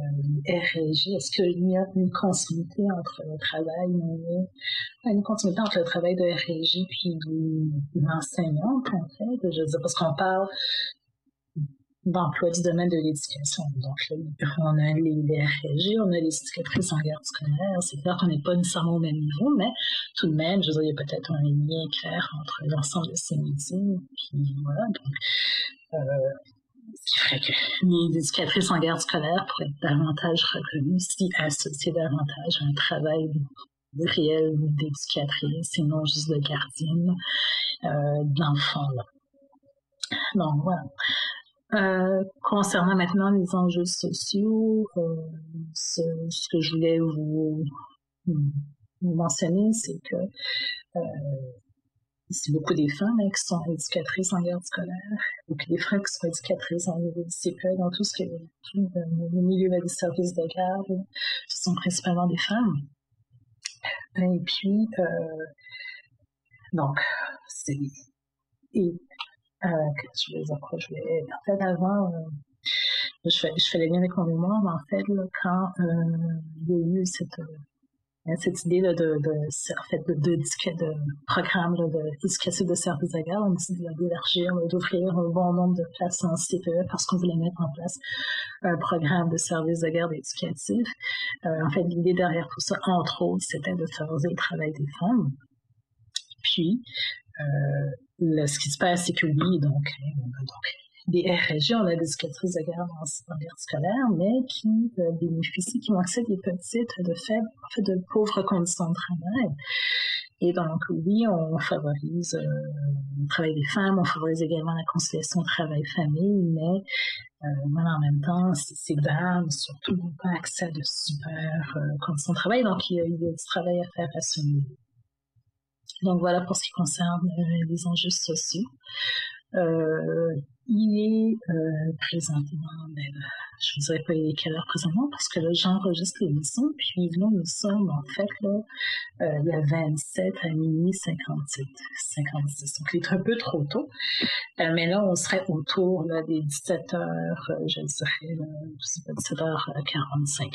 qu'il y a une continuité entre le travail, entre le travail de RJ puis l'enseignante, en fait, je veux dire, parce qu'on parle d'emploi du domaine de l'éducation. Donc, là, on a les RG, on a les éducatrices en garde scolaire. C'est clair qu'on n'est pas nécessairement au même niveau, mais tout de même, je veux dire, il y a peut-être un lien clair entre l'ensemble de ces métiers. Puis voilà, donc, ce qui ferait que les éducatrices en garde scolaire pourraient être davantage reconnues si associées davantage à un travail réel d'éducatrice et non juste de gardienne d'enfants. Donc, voilà. Concernant maintenant les enjeux sociaux, ce que je voulais vous mentionner, c'est que c'est beaucoup des femmes qui sont éducatrices en garde scolaire, beaucoup des femmes qui sont éducatrices en niveau du CPE, dans tout ce qui est le milieu des services de garde, ce sont principalement des femmes. Et puis, donc, c'est... je vais dire quoi? En fait, avant, je fais le lien avec mon mémoire, mais en fait, là, quand il y a eu cette idée là, de programme d'éducation de services de garde, on a décidé d'élargir, d'ouvrir un bon nombre de places en CPE parce qu'on voulait mettre en place un programme de services de garde éducatif. En fait, l'idée derrière tout ça, entre autres, c'était de favoriser le travail des femmes. Puis, ce qui se passe, c'est que oui, donc des RG, on a des éducatrices de garde en garde scolaire, mais qui bénéficient, qui ont accès à des petites, de pauvres conditions de travail. Et donc, oui, on favorise le travail des femmes, on favorise également la conciliation travail-famille, mais en même temps, ces dames, surtout, n'ont pas accès à de super conditions de travail, donc il y a du travail à faire à ce niveau. Donc voilà pour ce qui concerne les enjeux sociaux. Il est présentement, je vous dirais pas il est quelle heure présentement, parce que là j'enregistre l'émission, puis là nous sommes en fait là, il y a 27 à minuit 56. Donc il est un peu trop tôt, mais là on serait autour là, des 17h, je dirais, 17h45.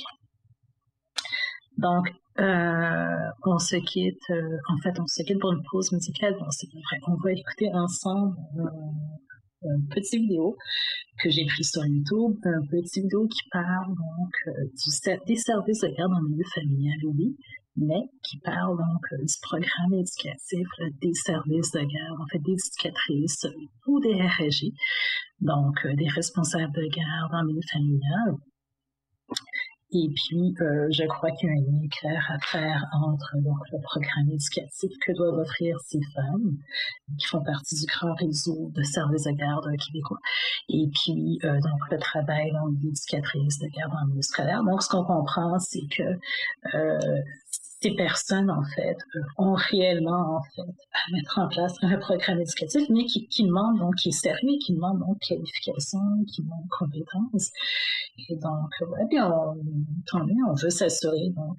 Donc, on se quitte pour une pause musicale. Bon, c'est vrai, on va écouter ensemble une petite vidéo que j'ai prise sur YouTube, une petite vidéo qui parle donc des services de garde en milieu familial, oui, mais qui parle donc du programme éducatif des services de garde, en fait des éducatrices ou des RJ, donc des responsables de garde en milieu familial. Et puis, je crois qu'il y a un lien clair à faire entre donc, le programme éducatif que doivent offrir ces femmes qui font partie du grand réseau de services de garde québécois. Et puis, donc, le travail d'éducatrice de garde en milieu scolaire. Donc, ce qu'on comprend, c'est que ces personnes, en fait, ont réellement, en fait, à mettre en place un programme éducatif, mais qui demande, donc, qui est sérieux, qui demande, donc, qualification, qui demande compétences. Et donc, ouais, bien, tant mieux, on veut s'assurer, donc,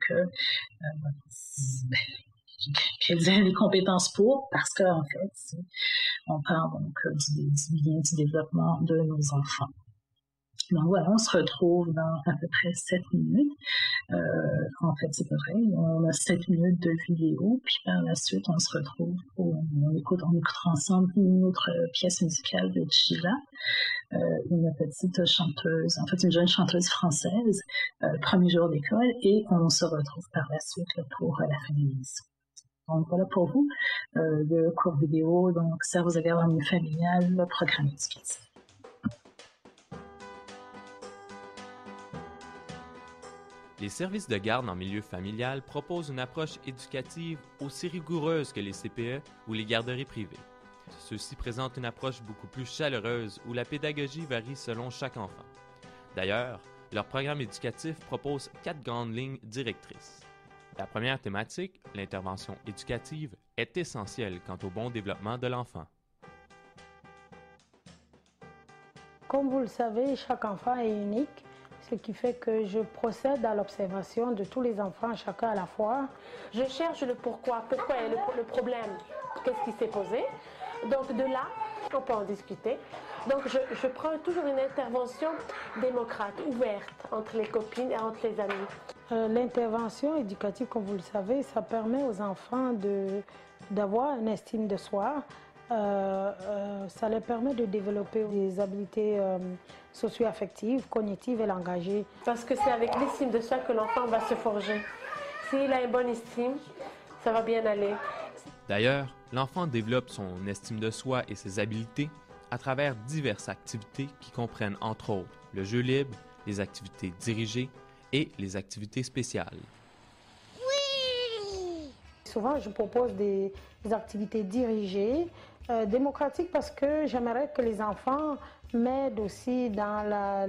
qu'elles aient les compétences pour, parce qu'en fait, on parle, donc, du bien du développement de nos enfants. Donc voilà, on se retrouve dans à peu près 7 minutes. En fait, c'est pareil, on a 7 minutes de vidéo, puis par la suite, on se retrouve, on écoutera ensemble une autre pièce musicale de Sheila, une petite chanteuse, en fait une jeune chanteuse française, premier jour d'école, et on se retrouve par la suite là, pour la fin de l'émission. Donc voilà pour vous, le cours vidéo, donc service de garde en milieu familial, le programme éducatif. Les services de garde en milieu familial proposent une approche éducative aussi rigoureuse que les CPE ou les garderies privées. Ceux-ci présentent une approche beaucoup plus chaleureuse où la pédagogie varie selon chaque enfant. D'ailleurs, leur programme éducatif propose 4 grandes lignes directrices. La première thématique, l'intervention éducative, est essentielle quant au bon développement de l'enfant. Comme vous le savez, chaque enfant est unique. Ce qui fait que je procède à l'observation de tous les enfants, chacun à la fois. Je cherche le pourquoi est le problème, qu'est-ce qui s'est posé. Donc de là, on peut en discuter. Donc je prends toujours une intervention démocrate, ouverte, entre les copines et entre les amis. L'intervention éducative, comme vous le savez, ça permet aux enfants d'avoir une estime de soi. Ça leur permet de développer des habiletés socio-affectives, cognitives et langagées. Parce que c'est avec l'estime de soi que l'enfant va se forger. S'il a une bonne estime, ça va bien aller. D'ailleurs, l'enfant développe son estime de soi et ses habiletés à travers diverses activités qui comprennent entre autres le jeu libre, les activités dirigées et les activités spéciales. Souvent, je propose des activités dirigées, démocratiques, parce que j'aimerais que les enfants m'aident aussi dans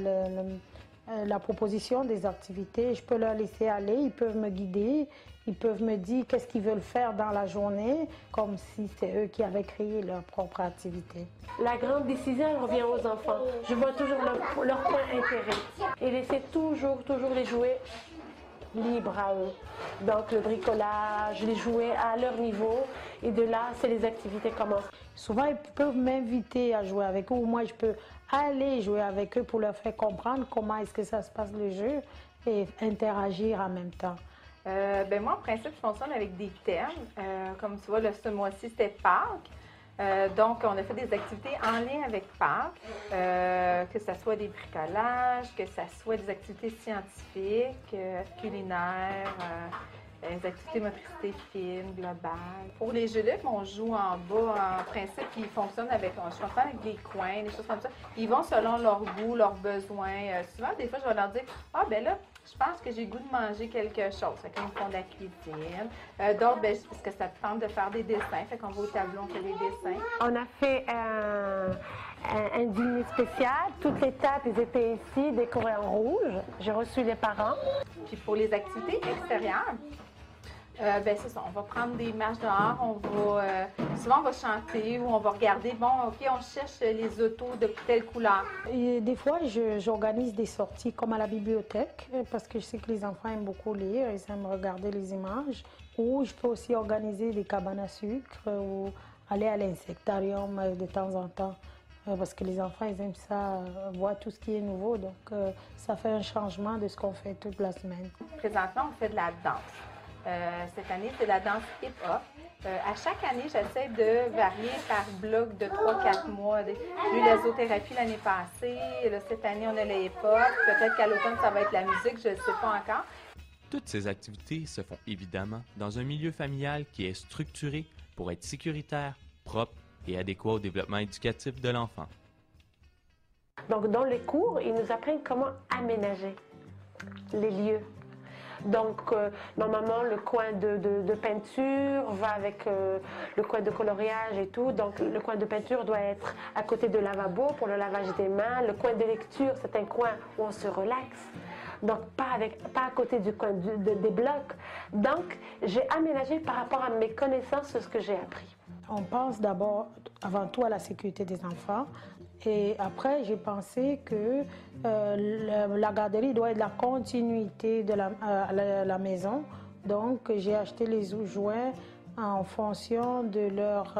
la proposition des activités. Je peux leur laisser aller, ils peuvent me guider, ils peuvent me dire qu'est-ce qu'ils veulent faire dans la journée, comme si c'est eux qui avaient créé leur propre activité. La grande décision elle revient aux enfants. Je vois toujours leur point d'intérêt et laisser toujours les jouer libres à eux. Donc le bricolage, les jouets à leur niveau, et de là, c'est les activités commencent. Souvent, ils peuvent m'inviter à jouer avec eux, ou moi, je peux aller jouer avec eux pour leur faire comprendre comment est-ce que ça se passe le jeu et interagir en même temps. Moi, en principe, je fonctionne avec des thèmes. Comme tu vois, ce mois-ci, c'était Pâques. Donc, on a fait des activités en lien avec Pâques, que ce soit des bricolages, que ce soit des activités scientifiques, culinaires, des activités motricité fine, globale. Pour les jeux libres, on joue en bas, en principe, ils fonctionnent avec des coins, des choses comme ça. Ils vont selon leur goût, leurs besoins. Souvent, des fois, je vais leur dire « Ah, ben là, je pense que j'ai le goût de manger quelque chose. » Fait qu'ils me font de la cuisine. D'autres, parce que ça te tente de faire des dessins. Fait qu'on va au tableau, on fait des dessins. On a fait un dîner spécial. Toutes les tables ils étaient ici, décorées en rouge. J'ai reçu les parents. Puis pour les activités extérieures, c'est ça, on va prendre des marches dehors, souvent on va chanter ou on va regarder, OK, on cherche les autos de telle couleur. Et des fois, j'organise des sorties comme à la bibliothèque, parce que je sais que les enfants aiment beaucoup lire, ils aiment regarder les images. Ou je peux aussi organiser des cabanes à sucre ou aller à l'insectarium de temps en temps. Parce que les enfants, ils aiment ça, voir tout ce qui est nouveau, donc ça fait un changement de ce qu'on fait toute la semaine. Présentement, on fait de la danse. Cette année, c'est la danse hip-hop. À chaque année, j'essaie de varier par bloc de 3-4 mois. J'ai eu l'azothérapie l'année passée. Là, cette année, on a le hip-hop. Peut-être qu'à l'automne, ça va être la musique. Je ne sais pas encore. Toutes ces activités se font évidemment dans un milieu familial qui est structuré pour être sécuritaire, propre et adéquat au développement éducatif de l'enfant. Donc, dans les cours, ils nous apprennent comment aménager. les lieux. Donc, normalement, le coin de peinture va avec le coin de coloriage et tout. Donc, le coin de peinture doit être à côté de lavabo pour le lavage des mains. Le coin de lecture, c'est un coin où on se relaxe. Donc, pas à côté du coin des blocs. Donc, j'ai aménagé par rapport à mes connaissances ce que j'ai appris. On pense d'abord, avant tout, à la sécurité des enfants. Et après, j'ai pensé que la garderie doit être la continuité de la maison. Donc, j'ai acheté les jouets en fonction de leur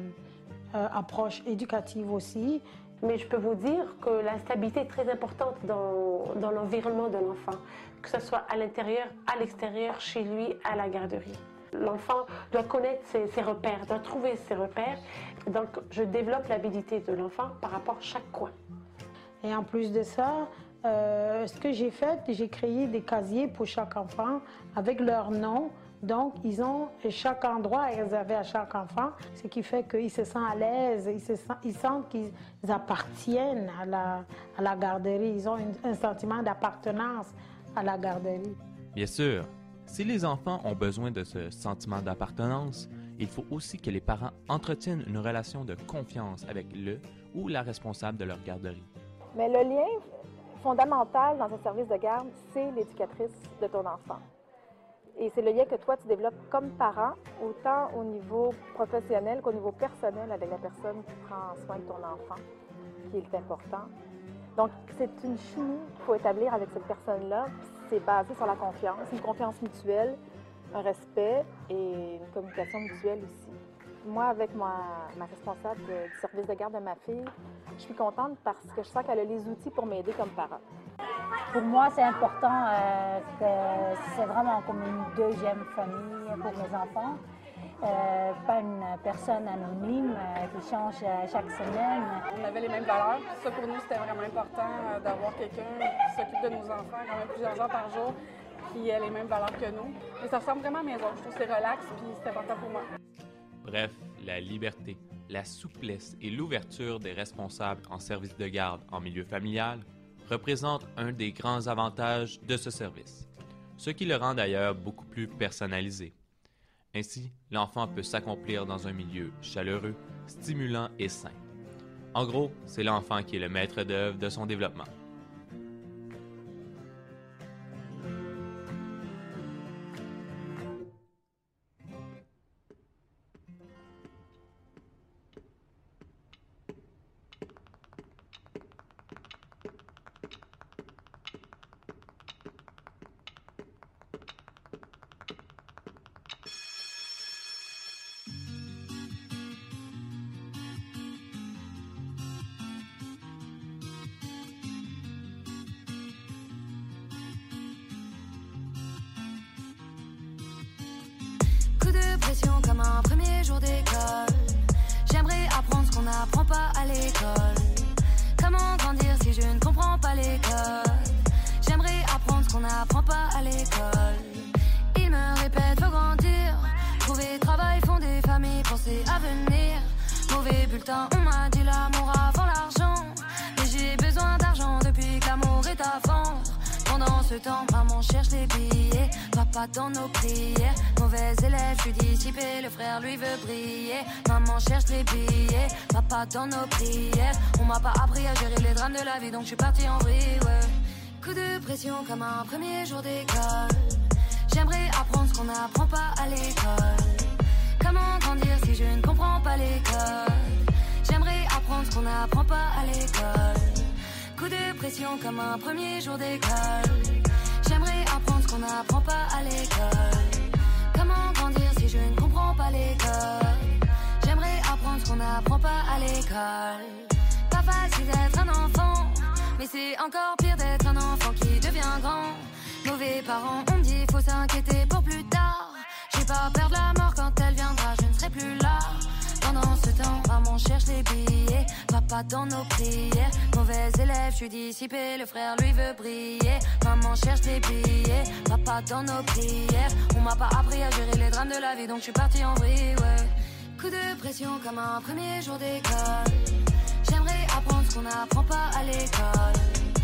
approche éducative aussi. Mais je peux vous dire que la stabilité est très importante dans l'environnement de l'enfant, que ce soit à l'intérieur, à l'extérieur, chez lui, à la garderie. L'enfant doit connaître ses repères, doit trouver ses repères. Donc, je développe l'habilité de l'enfant par rapport à chaque coin. Et en plus de ça, ce que j'ai fait, j'ai créé des casiers pour chaque enfant avec leur nom. Donc, ils ont chaque endroit réservé à chaque enfant, ce qui fait qu'ils se sentent à l'aise, ils sentent qu'ils appartiennent à la garderie. Ils ont un sentiment d'appartenance à la garderie. Bien sûr, si les enfants ont besoin de ce sentiment d'appartenance, il faut aussi que les parents entretiennent une relation de confiance avec le ou la responsable de leur garderie. Mais le lien fondamental dans un service de garde, c'est l'éducatrice de ton enfant. Et c'est le lien que toi, tu développes comme parent, autant au niveau professionnel qu'au niveau personnel avec la personne qui prend soin de ton enfant, qui est important. Donc, c'est une chimie qu'il faut établir avec cette personne-là. C'est basé sur la confiance, une confiance mutuelle, un respect et une communication mutuelle aussi. Moi, avec ma responsable du service de garde de ma fille, je suis contente parce que je sens qu'elle a les outils pour m'aider comme parent. Pour moi, c'est important que c'est vraiment comme une deuxième famille pour mes enfants. Pas une personne anonyme qui change chaque semaine. On avait les mêmes valeurs. Ça, pour nous, c'était vraiment important d'avoir quelqu'un qui s'occupe de nos enfants quand même plusieurs heures par jour, qui a les mêmes valeurs que nous. Et ça ressemble vraiment à la maison. Je trouve que c'est relax puis c'est important pour moi. Bref, la liberté, la souplesse et l'ouverture des responsables en service de garde en milieu familial représentent un des grands avantages de ce service, ce qui le rend d'ailleurs beaucoup plus personnalisé. Ainsi, l'enfant peut s'accomplir dans un milieu chaleureux, stimulant et sain. En gros, c'est l'enfant qui est le maître d'œuvre de son développement. Coup de pression comme un premier jour d'école. J'aimerais apprendre ce qu'on n'apprend pas à l'école. Comment grandir si je ne comprends pas les codes? J'aimerais apprendre ce qu'on n'apprend pas à l'école. Ils me répètent faut grandir, trouver travail, fonder famille, penser à venir. Mauvais bulletin, on m'a dit l'amour avant l'argent. Mais j'ai besoin d'argent depuis que l'amour est à vendre. Pendant ce temps, maman cherche les billets, papa dans nos prières. Mauvais élève, je suis dissipé, le frère lui veut briller. Maman cherche les billets, papa dans nos prières. On m'a pas appris à gérer les drames de la vie, donc je suis partie en vrille, ouais. Coup de pression comme un premier jour d'école. J'aimerais apprendre ce qu'on n'apprend pas à l'école. Comment grandir si je ne comprends pas les codes? J'aimerais apprendre ce qu'on n'apprend pas à l'école. Coup de pression comme un premier jour d'école. J'aimerais apprendre ce qu'on n'apprend pas à l'école. Comment grandir si je ne comprends pas les codes? J'aimerais apprendre ce qu'on n'apprend pas à l'école. Pas facile d'être un enfant, mais c'est encore pire d'être un enfant qui devient grand. Mauvais parents, on me dit faut s'inquiéter pour plus tard. J'ai pas peur de la mort quand elle viendra, je ne serai plus là. Pendant ce temps, maman cherche les billets, papa dans nos prières. Mauvais élève, je suis dissipé, le frère lui veut briller. Maman cherche les billets, papa dans nos prières. On m'a pas appris à gérer les drames de la vie, donc je suis partie en vrille, ouais. Coup de pression comme un premier jour d'école. J'aimerais apprendre ce qu'on n'apprend pas à l'école.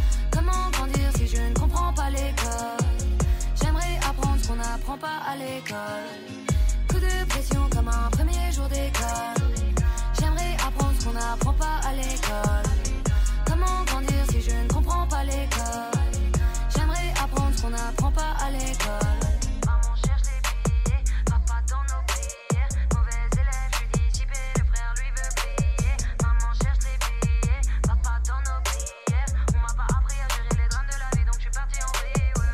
Comment grandir si je ne comprends pas l'école? J'aimerais apprendre ce qu'on n'apprend pas à l'école. Coup de pression comme un premier jour d'école. J'aimerais apprendre ce qu'on n'apprend pas à l'école. Comment grandir si je ne comprends pas l'école? J'aimerais apprendre ce qu'on n'apprend pas à l'école. Maman cherche les billets, papa dans nos prières. Mauvais élève, je suis dissipé, le frère lui veut plier. Maman cherche les billets, papa dans nos prières. On m'a pas appris à gérer les drames de la vie, donc je suis parti en vrille, ouais.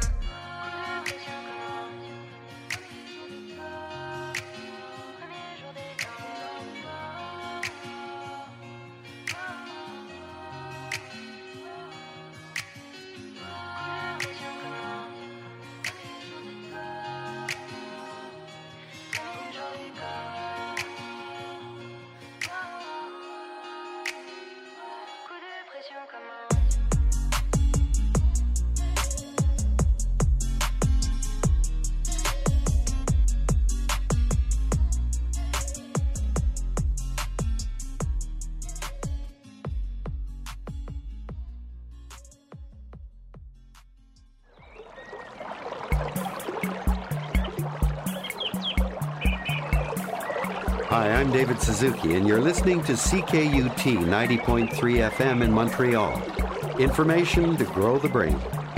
Premier jour d'école. Coup de pression commence. Hi, I'm David Suzuki, and you're listening to CKUT 90.3 FM in Montreal. Information to grow the brain.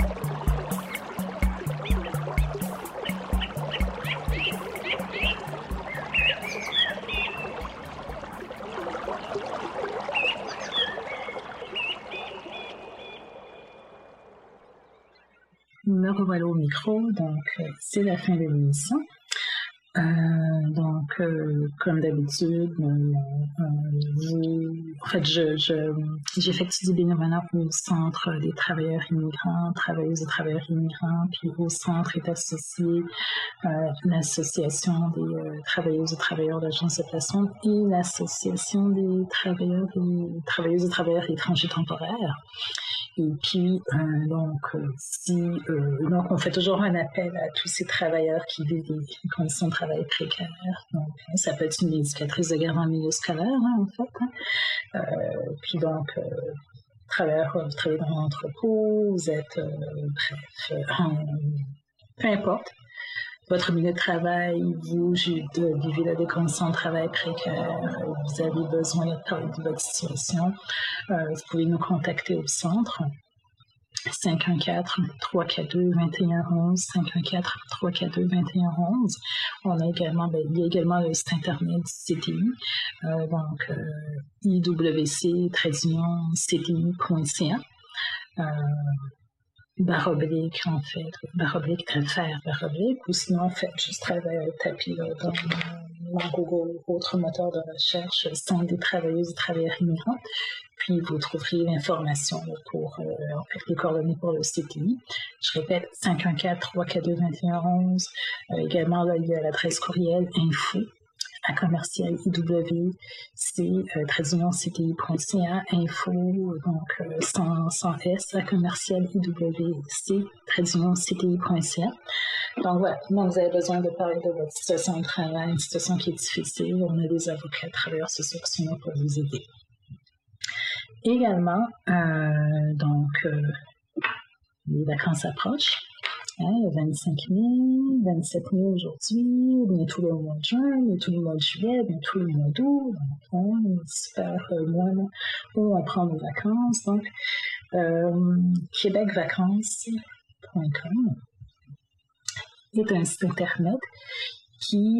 Me revoilà au micro, donc c'est la fin de l'émission. Comme d'habitude, j'effectue du bénévolat au Centre des travailleurs immigrants, travailleuses et travailleurs immigrants, puis au Centre est associé l'Association des travailleuses et travailleurs d'agence de placement et l'Association des travailleuses et travailleurs étrangers temporaires. Et puis, donc, on fait toujours un appel à tous ces travailleurs qui vivent des conditions de travail précaires. Donc, ça peut être une éducatrice de garde en milieu scolaire, en fait. Puis donc, vous travaillez dans l'entrepôt, vous êtes, peu importe. Votre milieu de travail, vous vivez dans des conditions de travail précaires, vous avez besoin de parler de votre situation, vous pouvez nous contacter au centre 514-342-2111, 514-342-2111. On a également, il y a également le site internet du CTI, iwc-cti.ca. Ou sinon, en fait, juste taper dans Google, autre moteur de recherche, Centre des travailleuses et travailleurs immigrants, puis vous trouverez l'information pour, les coordonnées pour le CTI. Je répète, 514-342-2111. Également, là, il y a l'adresse courriel info@commercial-iwc-cti.ca, info, donc sans S, @commercial-iwc-cti.ca. Donc voilà, donc vous avez besoin de parler de votre situation de travail, une situation qui est difficile. On a des avocats, travailleurs sociaux qui sont là pour vous aider. Également, les vacances approchent. Il y a 25 mai, 27 mai aujourd'hui, bientôt le mois de juin, bientôt le mois de juillet, bientôt le mois d'août. Donc, super mois là, où on prend nos vacances. Donc, québecvacances.com est un site internet qui,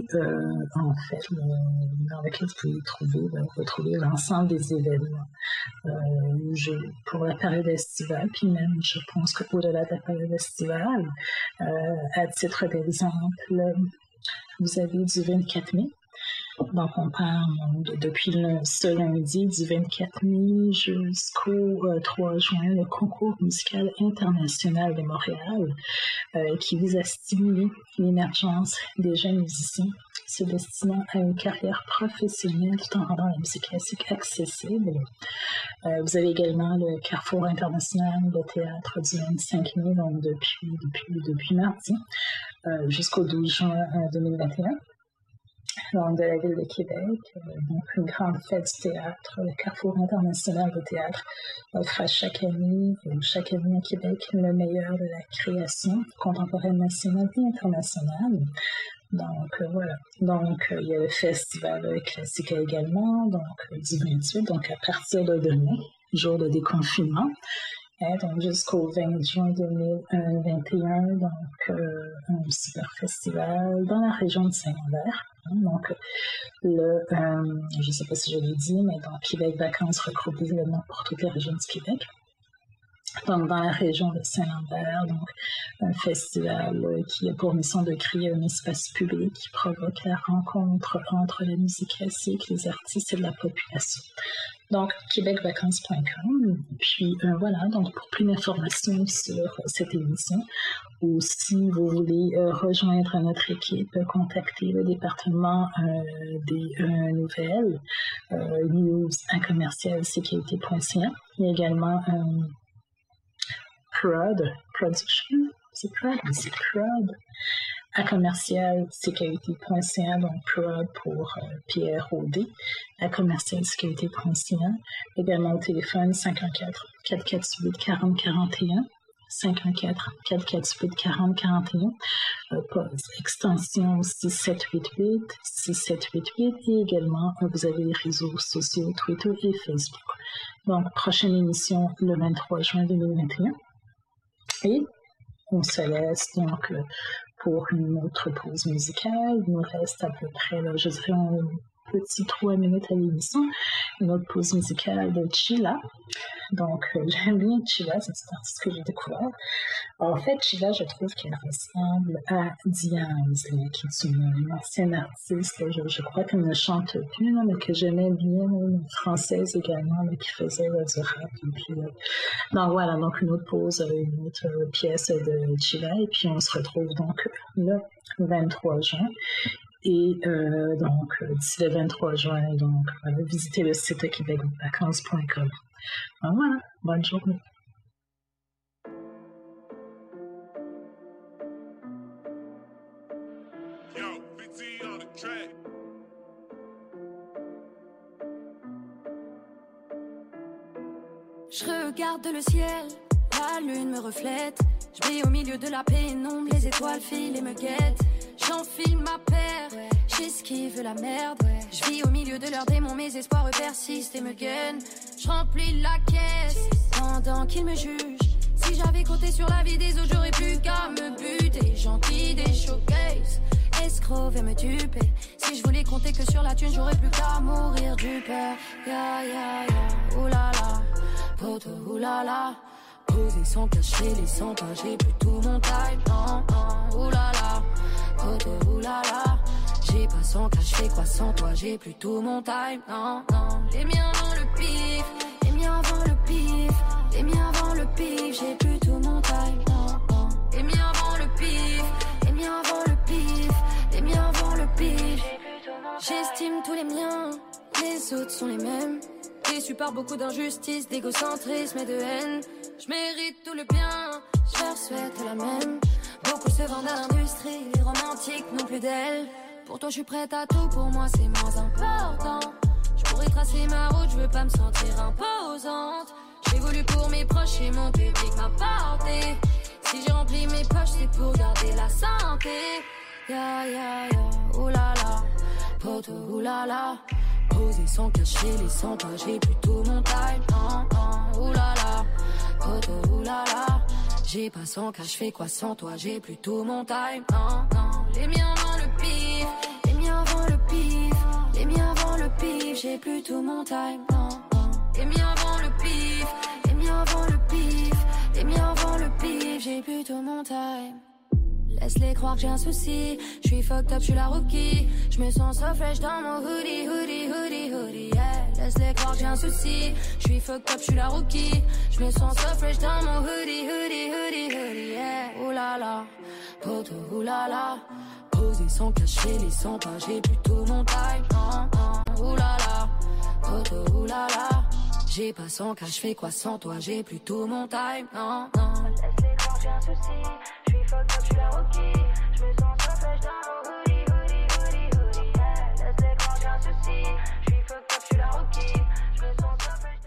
dans lequel vous pouvez retrouver l'ensemble des événements pour la période estivale, puis même, je pense qu'au-delà de la période estivale, à titre d'exemple, vous avez du 24 mai. Donc, on parle depuis ce lundi, du 24 mai jusqu'au 3 juin, le concours musical international de Montréal qui vise à stimuler l'émergence des jeunes musiciens se destinant à une carrière professionnelle tout en rendant la musique classique accessible. Vous avez également le Carrefour international de théâtre du 25 mai, donc depuis mardi, jusqu'au 12 juin 2021. donc de la ville de Québec. Donc une grande fête du théâtre, le Carrefour international de théâtre, offre à chaque année à Québec le meilleur de la création contemporaine nationale et internationale. Donc voilà. Donc il y a le festival Classica également, donc du 28, donc à partir de demain, jour de déconfinement. Donc jusqu'au 20 juin 2021, donc un super festival dans la région de Saint-Lambert. Donc je ne sais pas si je l'ai dit, mais donc Québec Vacances regroupe évidemment pour toutes les régions du Québec. Donc dans la région de Saint-Lambert, donc un festival qui a pour mission de créer un espace public qui provoque la rencontre entre la musique classique, les artistes et la population. Donc, québecvacances.com. Puis voilà, donc pour plus d'informations sur cette émission, ou si vous voulez rejoindre notre équipe, contactez le département des nouvelles, news@commercialcqut.ca. Il y a également Production, c'est Prod, c'est Prod, @commercialcqut.ca, donc Prod pour PROD, @commercialcqut.ca, également au téléphone 514-448-4041, 514-448-4041, pause, extension 6788, et également vous avez les réseaux sociaux Twitter et Facebook. Donc, prochaine émission le 23 juin 2021. Et on se laisse donc pour une autre pause musicale. Il nous reste à peu près, là, je dirais, un petit 3 minutes à l'émission. Une autre pause musicale de Chilla. Donc, j'aime bien Chilla, c'est une artiste que j'ai découvert. En fait, Chilla, je trouve qu'elle ressemble à Diaz, qui est une ancienne artiste. Là, je crois qu'elle ne chante plus, là, mais que j'aimais bien, une française également, là, qui faisait du rap. Et puis, donc voilà, donc une autre pause, une autre pièce de Chilla. Et puis, on se retrouve donc le 23 juin. Et donc, d'ici le 23 juin, donc, visitez le site québecvacances.com. Voilà, bonne journée. Je regarde le ciel, la lune me reflète. Je brille au milieu de la pénombre, les étoiles filent et me guettent. J'enfile ma paire, j'esquive la merde. Je vis au milieu de leurs démons, mes espoirs persistent et me gagnent. Je remplis la caisse pendant qu'ils me jugent. Si j'avais compté sur la vie des autres, j'aurais plus qu'à me buter. Gentil des showcases, escrocs et me duper. Si je voulais compter que sur la thune, j'aurais plus qu'à mourir du peur. Ya ya ya, oulala, poto oulala. Poser sans cacher les 100 pas, j'ai plus tout mon time. Oulala, poto oulala. J'ai pas 100 cas, j'fais quoi sans toi, j'ai plus tout mon time. Les miens avant le pif, les miens avant le pif, les miens avant le pif, j'ai plus tout mon time. Les miens avant le pif, les miens avant le pif, les miens avant le pif. J'estime tous les miens, les autres sont les mêmes. Déçu par beaucoup d'injustice, d'égocentrisme et de haine. Je mérite tout le bien, je leur souhaite la même. Beaucoup se vendent à l'industrie, les romantiques n'ont plus d'elle. Pour toi je suis prête à tout, pour moi c'est moins important. Je pourrais tracer ma route, je veux pas me sentir imposante. J'ai voulu pour mes proches et mon public m'a porté. Si j'ai rempli mes poches c'est pour garder la santé. Ya ya ya, oulala, poto oulala. Poser sans cacher les 100 pas, j'ai plus tout mon time. Oulala, poto oulala. J'ai pas 100 cas, j'fais quoi sans toi, j'ai plus tout mon time. Les miens avant le pif, les miens avant le pif, les miens avant le pif, j'ai plus tout mon time. Les miens avant le pif, les miens avant le pif, les miens avant le pif, j'ai plus tout mon time. Laisse-les croire que j'ai un souci, je suis fucked up, je suis la rookie. Je me sens so fresh dans mon hoodie, hoodie, hoodie, hoodie, yeah. Laisse-les croire que j'ai un souci, je suis fucked up, je suis la rookie. Je me sens so fresh dans mon hoodie, hoodie, hoodie, hoodie, yeah. Oulala, poto oulala. Poser sans cacher les 100 pas, j'ai plus tout mon time. Oulala, poto oulala. J'ai pas 100 cas, j'fais quoi sans toi, j'ai plus tout mon time. Laisse-les croire que j'ai un souci. Fuck up, j'suis la rookie. J'me sens so fresh dans mon hoodie, hoodie, hoodie, hoodie, yeah. routine. J'suis fucked up, j'suis la routine. J'me sens selfish.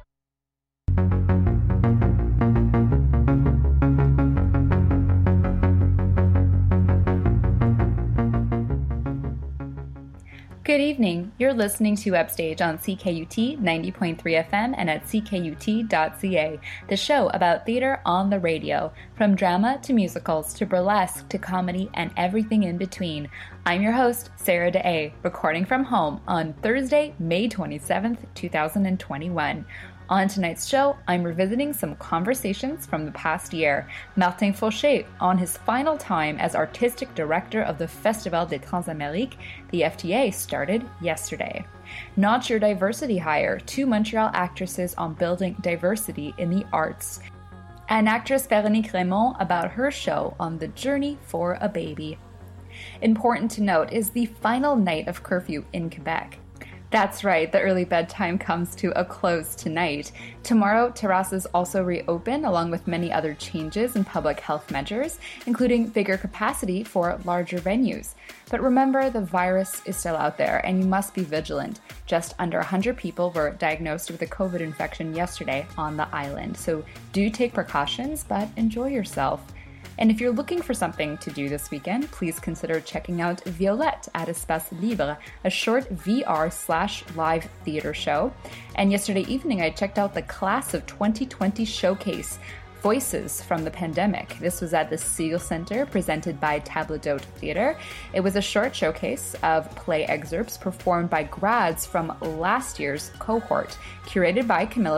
Good evening. You're listening to Upstage on CKUT 90.3 FM and at ckut.ca, the show about theater on the radio, from drama to musicals to burlesque to comedy and everything in between. I'm your host, Sarah DeA, recording from home on Thursday, May 27th, 2021. On tonight's show, I'm revisiting some conversations from the past year. Martin Fauché, on his final time as artistic director of the Festival des Transamériques, the FTA started yesterday. Not Your Diversity Hire, 2 Montreal actresses on building diversity in the arts. And actress Véronique Raymond about her show on the journey for a baby. Important to note is the final night of curfew in Quebec. That's right, the early bedtime comes to a close tonight. Tomorrow, terraces also reopen, along with many other changes in public health measures, including bigger capacity for larger venues. But remember, the virus is still out there, and you must be vigilant. Just under 100 people were diagnosed with a COVID infection yesterday on the island, so do take precautions, but enjoy yourself. And if you're looking for something to do this weekend, please consider checking out Violette at Espace Libre, a short VR/live theater show. And yesterday evening, I checked out the Class of 2020 showcase, Voices from the Pandemic. This was at the Siegel Center, presented by Table d'Hôte Theater. It was a short showcase of play excerpts performed by grads from last year's cohort, curated by Camilla